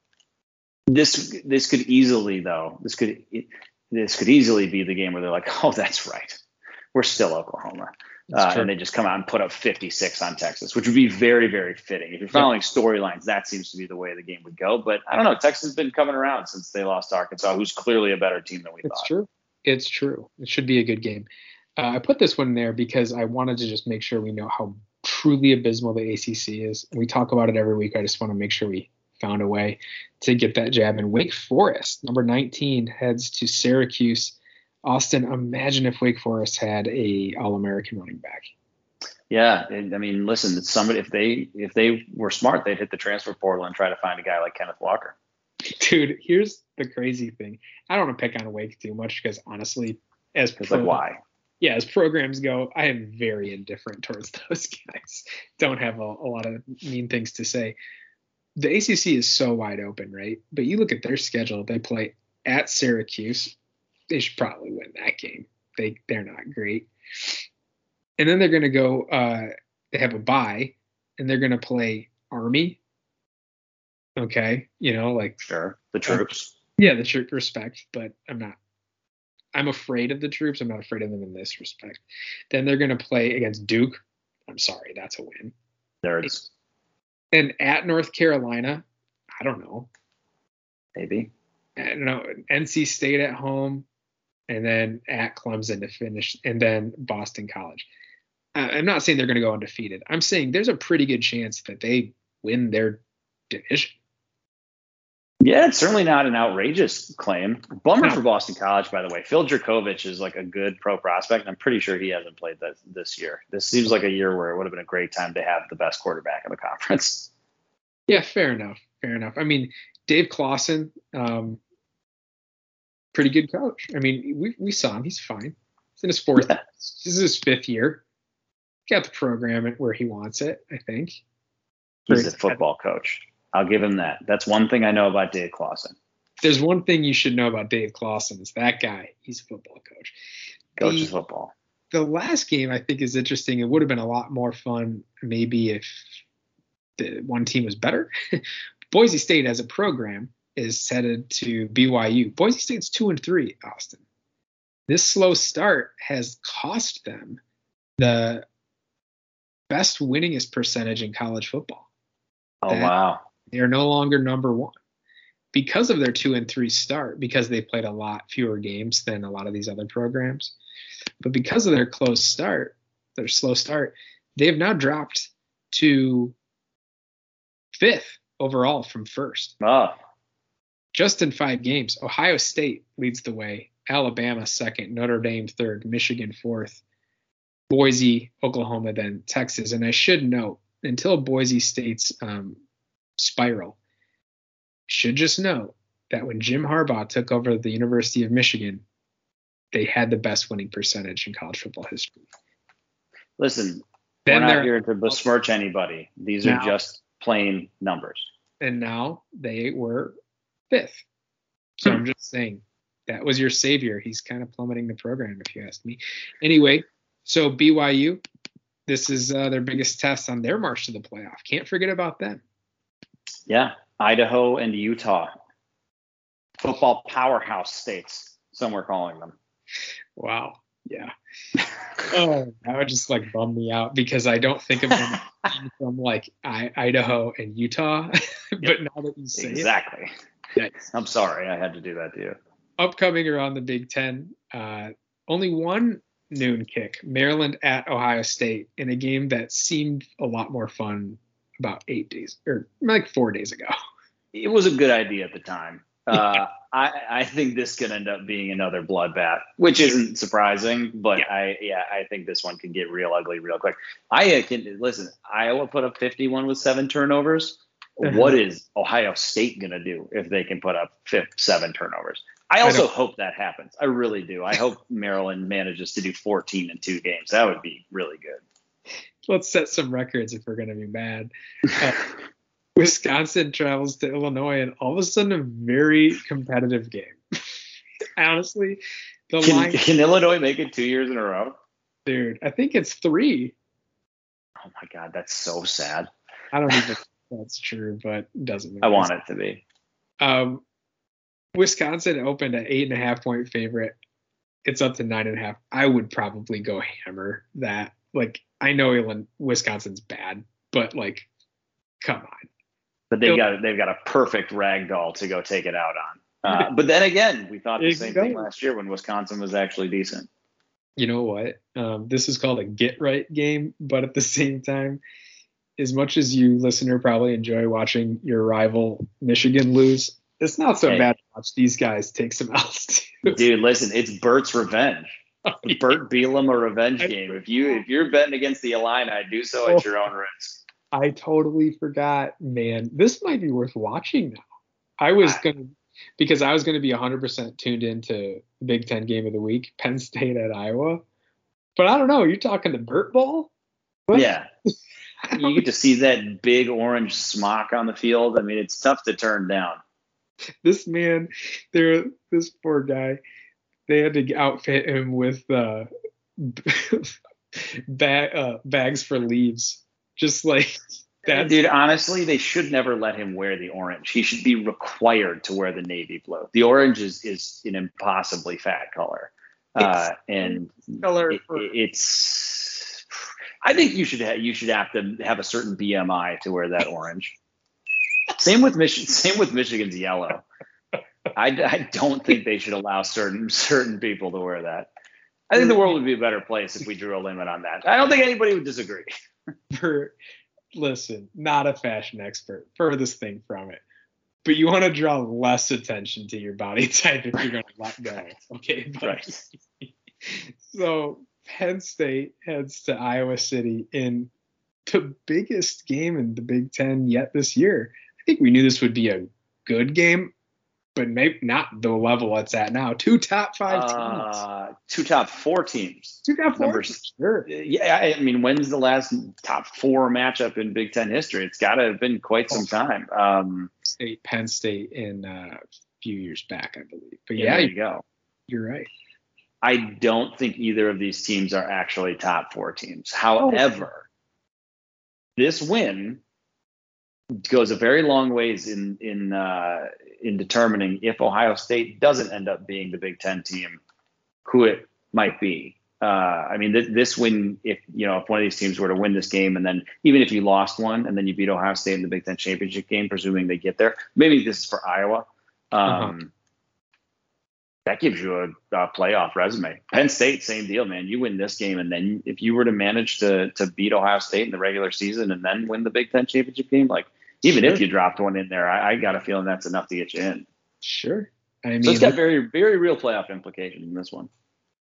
this, this could easily though, this could, this could easily be the game where they're like, oh, that's right. We're still Oklahoma. Uh, and they just come out and put up fifty-six on Texas, which would be very, very fitting. If you're following storylines, that seems to be the way the game would go. But I don't know. Texas has been coming around since they lost to Arkansas, who's clearly a better team than we it's thought. It's true. It's true. It should be a good game. Uh, I put this one there because I wanted to just make sure we know how truly abysmal the A C C is. We talk about it every week. I just want to make sure we found a way to get that jab in. Wake Forest, number nineteen, heads to Syracuse. Austin, imagine if Wake Forest had a All-American running back. Yeah, and, I mean, listen, it's somebody if they if they were smart, they'd hit the transfer portal and try to find a guy like Kenneth Walker. Dude, here's the crazy thing. I don't want to pick on Wake too much because honestly, as pro- like why? Yeah, as programs go, I am very indifferent towards those guys. Don't have a, a lot of mean things to say. The A C C is so wide open, right? But you look at their schedule. They play at Syracuse. They should probably win that game. They, they're not great. And then they're going to go uh, – they have a bye, and they're going to play Army. Okay. You know, like – Sure. The troops. Uh, yeah, the troop respect, but I'm not – I'm afraid of the troops. I'm not afraid of them in this respect. Then they're going to play against Duke. I'm sorry. That's a win. Nerds. And at North Carolina, I don't know. Maybe. I don't know. N C State at home. And then at Clemson to finish, and then Boston College. I'm not saying they're going to go undefeated. I'm saying there's a pretty good chance that they win their division. Yeah, it's certainly not an outrageous claim. Bummer no. for Boston College, by the way. Phil Dracovic is like a good pro prospect. I'm pretty sure he hasn't played that this year. This seems like a year where it would have been a great time to have the best quarterback in the conference. Yeah, fair enough. Fair enough. I mean, Dave Clawson, um, pretty good coach. I mean, we we saw him. He's fine. He's in his fourth. Yeah. This is his fifth year. Got the program where he wants it, I think. He's a football coach. I'll give him that. That's one thing I know about Dave Clawson. There's one thing you should know about Dave Clawson is that guy. He's a football coach. Coaches football. The last game I think is interesting. It would have been a lot more fun maybe if the one team was better. Boise State as a program is headed to B Y U. Boise State's two and three, Austin. This slow start has cost them the best winningest percentage in college football. Oh, that wow. They are no longer number one because of their two and three start, because they played a lot fewer games than a lot of these other programs. But because of their close start, their slow start, they have now dropped to fifth overall from first. Oh. Just in five games. Ohio State leads the way. Alabama second. Notre Dame third. Michigan fourth. Boise, Oklahoma, then Texas. And I should note, until Boise State's um, spiral, should just note that when Jim Harbaugh took over the University of Michigan, they had the best winning percentage in college football history. Listen, Then we're they're- not here to besmirch anybody. These are Now- just plain numbers. And now they were fifth. So I'm just saying that was your savior. He's kind of plummeting the program, if you ask me. Anyway, so B Y U, this is uh, their biggest test on their march to the playoff. Can't forget about them. Yeah, Idaho and Utah. Football powerhouse states, some were calling them. Wow. Yeah. Oh, that would just like bum me out because I don't think of them from like I, Idaho and Utah. But now that you say Exactly. it, nice. I'm sorry I had to do that to you. Upcoming around the Big Ten, uh, only one noon kick, Maryland at Ohio State, in a game that seemed a lot more fun about eight days or like four days ago. It was a good idea at the time. Uh, I, I think this could end up being another bloodbath, which isn't surprising, but Yeah. I yeah I think this one can get real ugly real quick. I can listen. Iowa put up fifty-one with seven turnovers. Uh-huh. What is Ohio State gonna do if they can put up fifth, seven turnovers? I also don't- hope that happens. I really do. I hope Maryland manages to do fourteen in two games. That would be really good. Let's set some records if we're going to be mad. Uh, Wisconsin travels to Illinois, and all of a sudden, a very competitive game. Honestly, the Can, line, can Illinois make it two years in a row? dude, I think it's three. Oh my God, that's so sad. I don't even think that's true, but it doesn't matter. I want it to be. Um, Wisconsin opened an eight and a half point favorite. It's up to nine and a half. I would probably go hammer that. Like, I know Illinois, Wisconsin's bad, but like, come on. But they've Ill- got they've got a perfect rag doll to go take it out on. Uh, but then again, we thought the same thing Exactly. last year when Wisconsin was actually decent. You know what? Um, this is called a get right game, but at the same time, as much as you listener probably enjoy watching your rival Michigan lose, it's not so Hey. bad to watch these guys take some L's too. Dude, listen, it's Bert's revenge. The Bert Bielema revenge I- game. If you if you're betting against the Illini, do so at your own risk. I totally forgot, man. This might be worth watching now. I was I- gonna because I was gonna be one hundred percent tuned into the Big Ten game of the week, Penn State at Iowa. But I don't know. You're talking the Burt Ball? What? Yeah. You get to see that big orange smock on the field. I mean, it's tough to turn down. This man, there, this poor guy, they had to outfit him with uh, bag, uh, bags for leaves, just like that. Dude, honestly, they should never let him wear the orange. He should be required to wear the navy blue. The orange is, is an impossibly fat color. Uh, and color it, for- it's, I think you should have, you should have to have a certain B M I to wear that orange. Same with Michigan. Same with Michigan's yellow. I, I don't think they should allow certain certain people to wear that. I think the world would be a better place if we drew a limit on that. I don't think anybody would disagree. For, listen, not a fashion expert. Furthest thing from it. But you want to draw less attention to your body type if you're going to let go. Okay. But, Right. So Penn State heads to Iowa City in the biggest game in the Big Ten yet this year. I think we knew this would be a good game, but maybe not the level it's at now. Two top five teams. Uh, two top four teams. Two top four numbers. teams. Sure. Yeah, I mean, when's the last top four matchup in Big Ten history? It's got to have been quite some time. Um, State, Penn State in uh, a few years back, I believe. But yeah, yeah, there you go. you're right. I don't think either of these teams are actually top four teams. However, this win goes a very long ways in in uh, in determining if Ohio State doesn't end up being the Big Ten team, who it might be. Uh, I mean, th- this win, if you know, if one of these teams were to win this game, and then even if you lost one, and then you beat Ohio State in the Big Ten championship game, presuming they get there, maybe this is for Iowa. Um, Uh-huh. that gives you a, a playoff resume. Penn State, same deal, man. You win this game, and then if you were to manage to to beat Ohio State in the regular season and then win the Big Ten championship game, like even Sure. if you dropped one in there, I, I got a feeling that's enough to get you in. Sure. I mean, so it's got very, very real playoff implications in this one.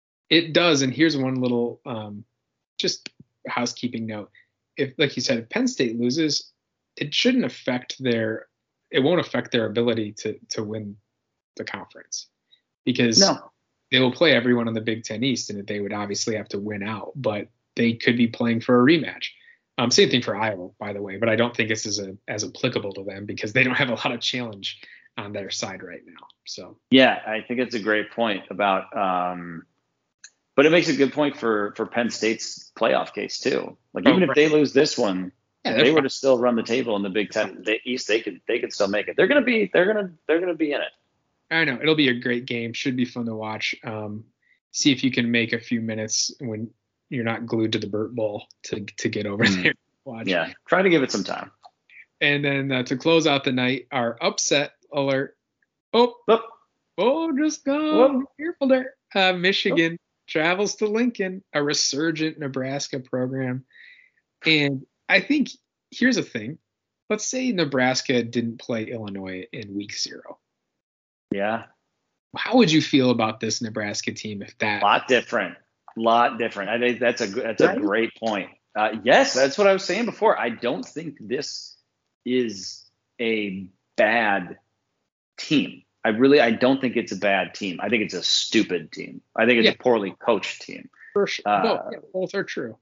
It does. And here's one little um, just housekeeping note. If, like you said, if Penn State loses, it shouldn't affect their, it won't affect their ability to to win the conference, because no. they will play everyone in the Big Ten East, and they would obviously have to win out, but they could be playing for a rematch. Um, same thing for Iowa, by the way, but I don't think this is a, as applicable to them because they don't have a lot of challenge on their side right now. So yeah, I think it's a great point about, um, but it makes a good point for for Penn State's playoff case too. Like even oh, if right. they lose this one, yeah, if they were fine. to still run the table in the Big Ten the East, they could they could still make it. They're gonna be they're gonna they're gonna be in it. I know it'll be a great game. Should be fun to watch. Um, see if you can make a few minutes when you're not glued to the Burt Bowl to to get over Mm. there and watch. Yeah, try to give it some time. And then uh, to close out the night, our upset alert. Oh, Whoop. oh, just go. Whoop. Careful there. Uh, Michigan travels to Lincoln, a resurgent Nebraska program. And I think here's the thing. Let's say Nebraska didn't play Illinois in week zero. Yeah. How would you feel about this Nebraska team if that? A lot different. A lot different. I think that's a that's a Right? great point. Uh, yes, that's what I was saying before. I don't think this is a bad team. I really I don't think it's a bad team. I think it's a stupid team. I think it's Yeah. a poorly coached team. For sure. Uh, no, yeah, both are true.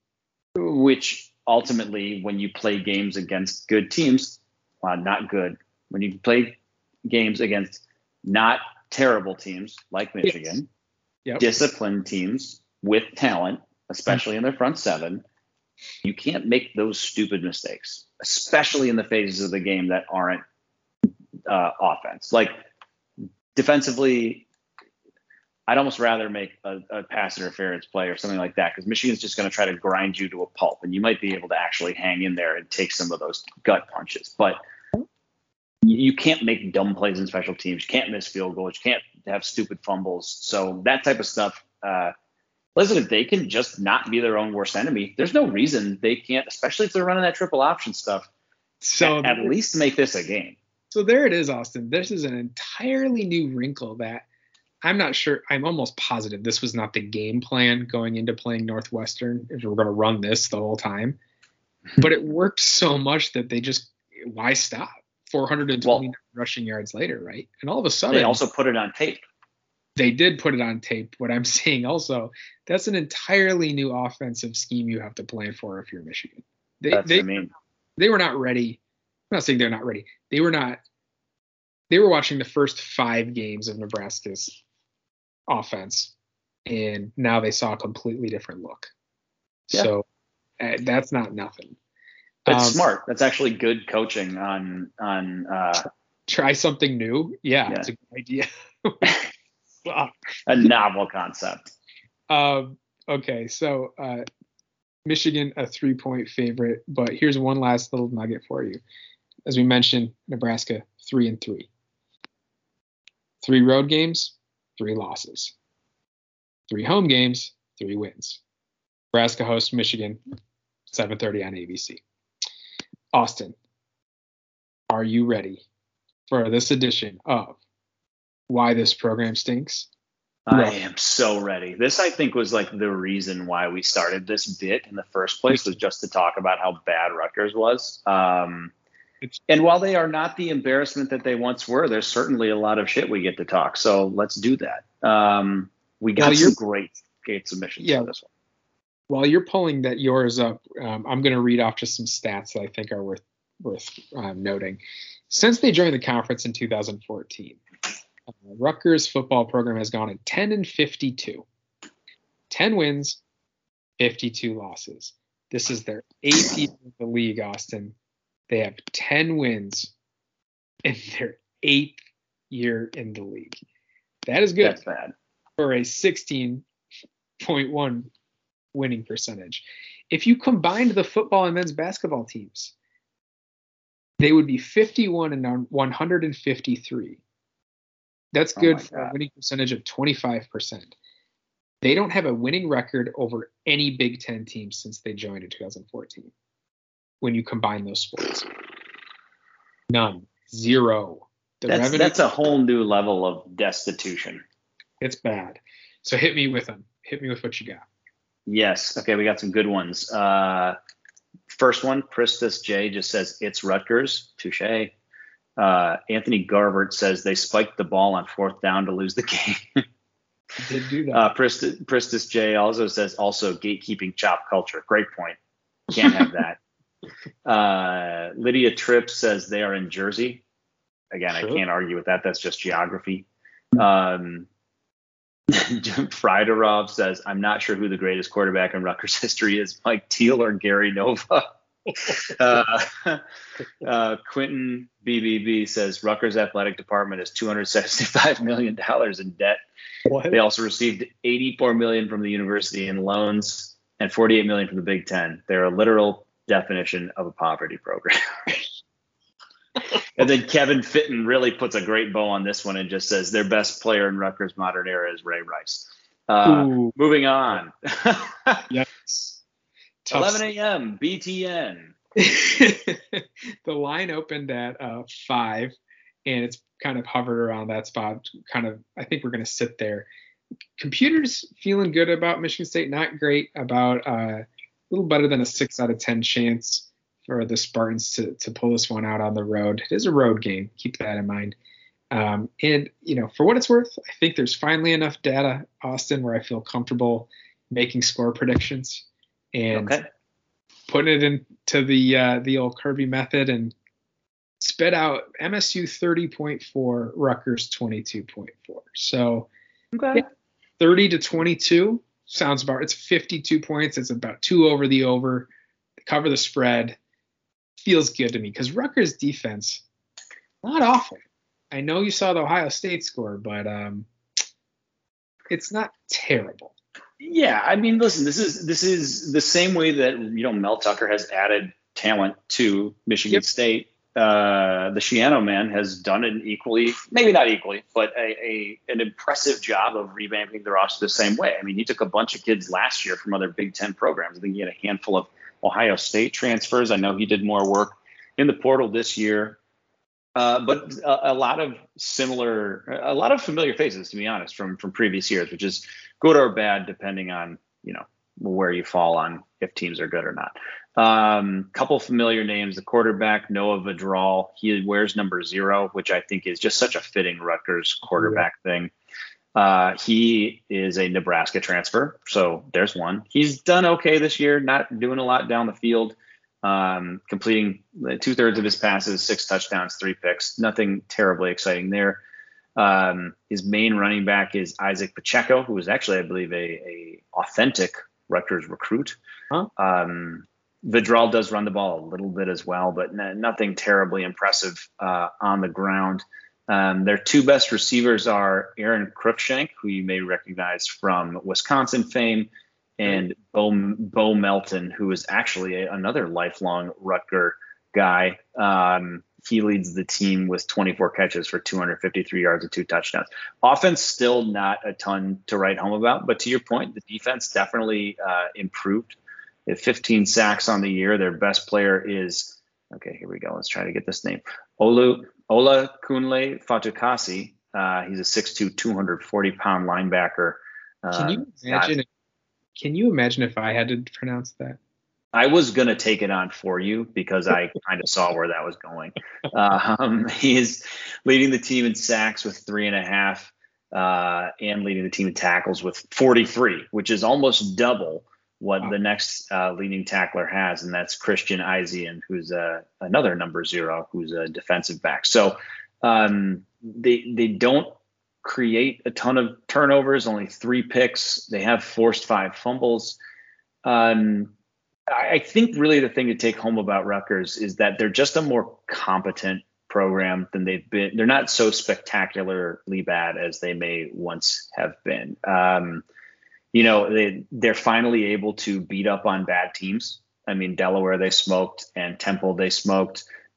Which ultimately, when you play games against good teams, well, not good. When you play games against not terrible teams like Michigan, Yep. disciplined teams with talent, especially in their front seven, you can't make those stupid mistakes, especially in the phases of the game that aren't uh, offense. Like defensively, I'd almost rather make a, a pass interference play or something like that, because Michigan's just going to try to grind you to a pulp, and you might be able to actually hang in there and take some of those gut punches. But you can't make dumb plays in special teams. You can't miss field goals. You can't have stupid fumbles. So that type of stuff. Uh, listen, if they can just not be their own worst enemy, there's no reason they can't, especially if they're running that triple option stuff. So at, at least make this a game. So there it is, Austin. This is an entirely new wrinkle that I'm not sure. I'm almost positive this was not the game plan going into playing Northwestern, if we're going to run this the whole time. But it worked so much that they just, why stop? four hundred twenty well, rushing yards later, right? And all of a sudden, they also put it on tape. They did put it on tape. What I'm saying also, that's an entirely new offensive scheme you have to plan for if you're Michigan. They, that's they, what I mean. They were not ready. I'm not saying they're not ready. They were not. They were watching the first five games of Nebraska's offense, and now they saw a completely different look. Yeah. So uh, that's not nothing. That's um, smart. That's actually good coaching on on. Uh, try something new. Yeah, yeah. It's a good idea. A novel concept. Um, okay, so uh, Michigan, a three-point favorite, but here's one last little nugget for you. As we mentioned, Nebraska, three and three. Three road games, three losses. Three home games, three wins. Nebraska hosts Michigan, seven thirty on A B C. Austin, are you ready for this edition of Why This Program Stinks? I am so ready. This, I think, was like the reason why we started this bit in the first place, was just to talk about how bad Rutgers was. Um, and while they are not the embarrassment that they once were, there's certainly a lot of shit we get to talk. So let's do that. Um, we got well, some great, great submissions yeah, for this one. While you're pulling that yours up, um, I'm going to read off just some stats that I think are worth worth um, noting. Since they joined the conference in two thousand fourteen, uh, Rutgers football program has gone at ten and fifty-two, ten wins, fifty-two losses. This is their eighth year in the league, Austin. They have ten wins in their eighth year in the league. That is good. That's bad. For a sixteen point one winning percentage. If you combined the football and men's basketball teams, they would be fifty-one and one hundred fifty-three. That's Oh good my for a God. winning percentage of twenty-five percent. They don't have a winning record over any Big Ten team since they joined in two thousand fourteen. When you combine those sports, none, zero. The That's revenue, that's a whole new level of destitution. it's bad. So hit me with them. Hit me with what you got. Yes. Okay, we got some good ones. Uh, first one, Pristus J just says it's Rutgers. Touche. Uh, Anthony Garvert says they spiked the ball on fourth down to lose the game. Did do that. uh, Pristus, Pristus J also says also gatekeeping chop culture. Great point. Can't have that. uh, Lydia Tripp says they are in Jersey. Again, Sure. I can't argue with that. That's just geography. Um, Friderov says, I'm not sure who the greatest quarterback in Rutgers history is, Mike Teal or Gary Nova. uh, uh, Quentin B B B says Rutgers athletic department is two hundred seventy-five million dollars in debt. What? They also received eighty-four million dollars from the university in loans and forty-eight million dollars from the Big Ten. They're a literal definition of a poverty program. And then Kevin Fitton really puts a great bow on this one and just says their best player in Rutgers modern era is Ray Rice. Uh, moving on. Yes. eleven a.m. B T N. The line opened at uh, five, and it's kind of hovered around that spot. Kind of, I think we're going to sit there. Computers feeling good about Michigan State, not great about uh, a little better than a six out of ten chance for the Spartans to, to pull this one out on the road. It is a road game. Keep that in mind. Um, and, you know, for what it's worth, I think there's finally enough data, Austin, where I feel comfortable making score predictions and Okay. putting it into the uh, the old Kirby method and spit out M S U thirty point four, Rutgers twenty-two point four. So Okay. yeah, thirty to twenty-two sounds about, it's fifty-two points. It's about two over the over. They cover the spread. Feels good to me because Rutgers defense, not awful. I know you saw the Ohio State score, but um, it's not terrible. Yeah, I mean, listen, this is this is the same way that, you know, Mel Tucker has added talent to Michigan Yep. State. Uh, the Shiano man has done an equally, maybe not equally, but a, a an impressive job of revamping the roster the same way. I mean, he took a bunch of kids last year from other Big Ten programs. I think he had a handful of Ohio State transfers. I know he did more work in the portal this year. Uh, but a, a lot of similar, a lot of familiar faces, to be honest, from from previous years, which is good or bad depending on, you know, where you fall on if teams are good or not. Um, couple familiar names: the quarterback Noah Vidral. He wears number zero, which I think is just such a fitting Rutgers quarterback yeah. thing. Uh, he is a Nebraska transfer, so there's one. He's done okay this year, not doing a lot down the field. Um, completing two thirds of his passes, six touchdowns, three picks. Nothing terribly exciting there. Um, his main running back is Isaac Pacheco, who is actually, I believe, a, a authentic Rutgers recruit. Huh? Um, Vidral does run the ball a little bit as well, but n- nothing terribly impressive uh, on the ground. Um, their two best receivers are Aaron Cruikshank, who you may recognize from Wisconsin fame, and Bo, Bo Melton, who is actually a, another lifelong Rutger guy. Um, he leads the team with twenty-four catches for two hundred fifty-three yards and two touchdowns. Offense still not a ton to write home about, but to your point, the defense definitely uh, improved. They have fifteen sacks on the year. Their best player is, okay, here we go. Let's try to get this name. Olu, Ola Kunle Fatukasi. Uh, he's a six two, two hundred forty pound linebacker. Uh, Can you imagine? Not, Can you imagine if I had to pronounce that? I was going to take it on for you because I kind of saw where that was going. Um, he's leading the team in sacks with three and a half uh, and leading the team in tackles with forty-three, which is almost double what wow. the next uh, leading tackler has. And that's Christian Isian, who's uh, another number zero, who's a defensive back. So um, they they don't create a ton of turnovers, only three picks. They have forced five fumbles. Um, I think really the thing to take home about Rutgers is that they're just a more competent program than they've been. They're not so spectacularly bad as they may once have been. Um, you know, they, they're finally able to beat up on bad teams. I mean, Delaware they smoked and Temple they smoked.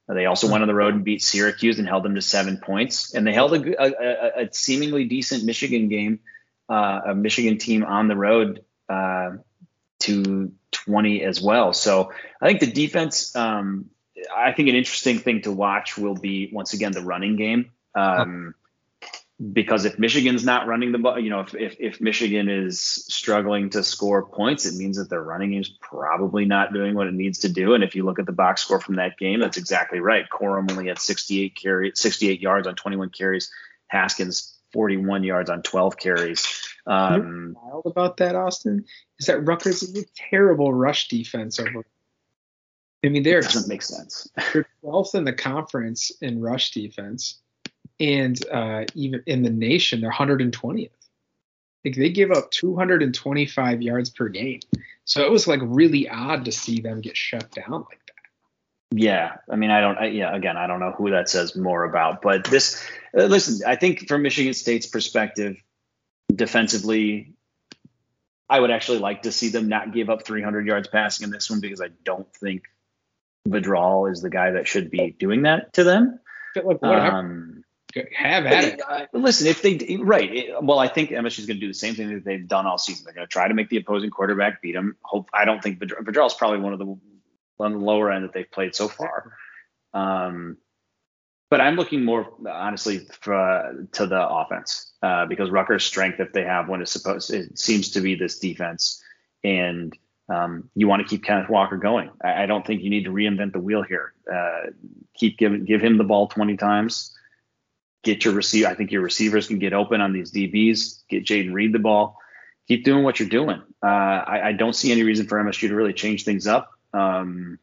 They also went on the road and beat Syracuse and held them to seven points. And they held a, a, a seemingly decent Michigan game, uh, a Michigan team on the road uh, to twenty as well. So I think the defense, um, I think an interesting thing to watch will be, once again, the running game. Um, because if Michigan's not running the ball, you know, if, if, if Michigan is struggling to score points, it means that their running game is probably not doing what it needs to do. And if you look at the box score from that game, that's exactly right. Corum only had sixty-eight carry, sixty-eight yards on twenty-one carries. Haskins forty-one yards on twelve carries. Um, What's wild about that, Austin, is that Rutgers is a terrible rush defense over. I mean, they're doesn't make sense. They're twelfth in the conference in rush defense. And uh, even in the nation, they're one hundred twentieth. Like they give up two hundred twenty-five yards per game. So it was like really odd to see them get shut down like that. Yeah, I mean, I don't. I, yeah, again, I don't know who that says more about. But this, uh, listen, I think from Michigan State's perspective, defensively, I would actually like to see them not give up three hundred yards passing in this one, because I don't think Vidral is the guy that should be doing that to them. But like whatever. Um, Have at it. Uh, listen, if they right, it, well, I think M S U is going to do the same thing that they've done all season. They're going to try to make the opposing quarterback beat them. Hope I don't think Vidral is probably one of the on the lower end that they've played so far. Um, but I'm looking more honestly for, uh, to the offense uh, because Rutgers' strength, if they have one, is supposed it seems to be this defense, and um, you want to keep Kenneth Walker going. I, I don't think you need to reinvent the wheel here. Uh, keep giving give him the ball twenty times. Get your receiver. I think your receivers can get open on these D Bs. Get Jaden Reed the ball. Keep doing what you're doing. Uh, I, I don't see any reason for M S U to really change things up. Um,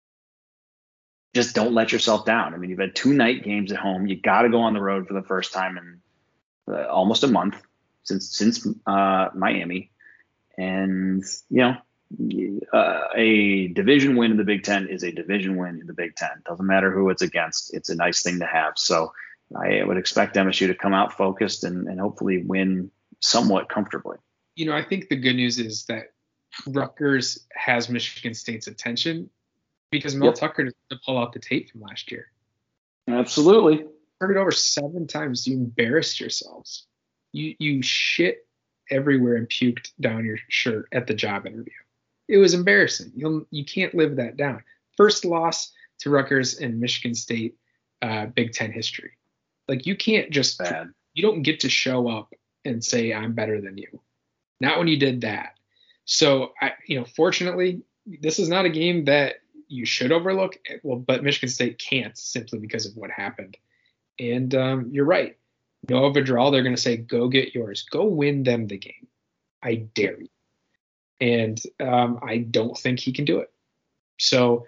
just don't let yourself down. I mean, you've had two night games at home. You got to go on the road for the first time in uh, almost a month since since uh, Miami, and you know, uh, a division win in the Big Ten is a division win in the Big Ten. Doesn't matter who it's against. It's a nice thing to have. So I would expect M S U to come out focused and, and hopefully win somewhat comfortably. You know, I think the good news is that Rutgers has Michigan State's attention because Mel yep. Tucker doesn't pull out the tape from last year. Absolutely. Heard it over seven times. You embarrassed yourselves. You you shit everywhere and puked down your shirt at the job interview. It was embarrassing. You you can't live that down. First loss to Rutgers in Michigan State uh, Big Ten history. Like you can't just, Bad. You don't get to show up and say I'm better than you. Not when you did that. So I, you know, fortunately, this is not a game that you should overlook. Well, but Michigan State can't simply because of what happened. And um, you're right. Noah Vidral, they're going to say, go get yours. Go win them the game. I dare you. And um, I don't think he can do it. So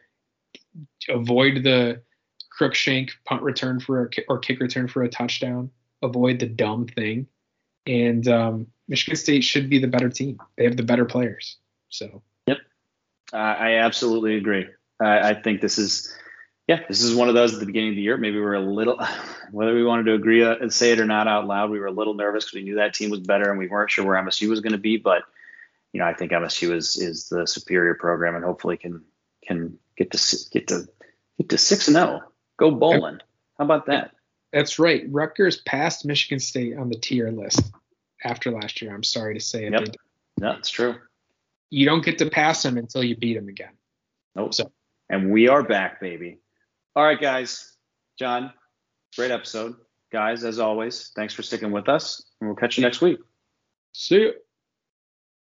avoid the Crookshank punt return for a or kick return for a touchdown. Avoid the dumb thing, and um, Michigan State should be the better team. They have the better players. So. Yep, uh, I absolutely agree. I, I think this is, yeah, this is one of those at the beginning of the year. Maybe we were a little, whether we wanted to agree and say it or not out loud, we were a little nervous because we knew that team was better and we weren't sure where M S U was going to be. But you know, I think M S U is is the superior program and hopefully can can get to get to get to six and zero. Go bowling. How about that? That's right. Rutgers passed Michigan State on the tier list after last year. I'm sorry to say it. Yep. No, it's true. You don't get to pass them until you beat them again. Nope. So, and we are back, baby. All right, guys. John, great episode. Guys, as always, thanks for sticking with us. And we'll catch you next week. See you.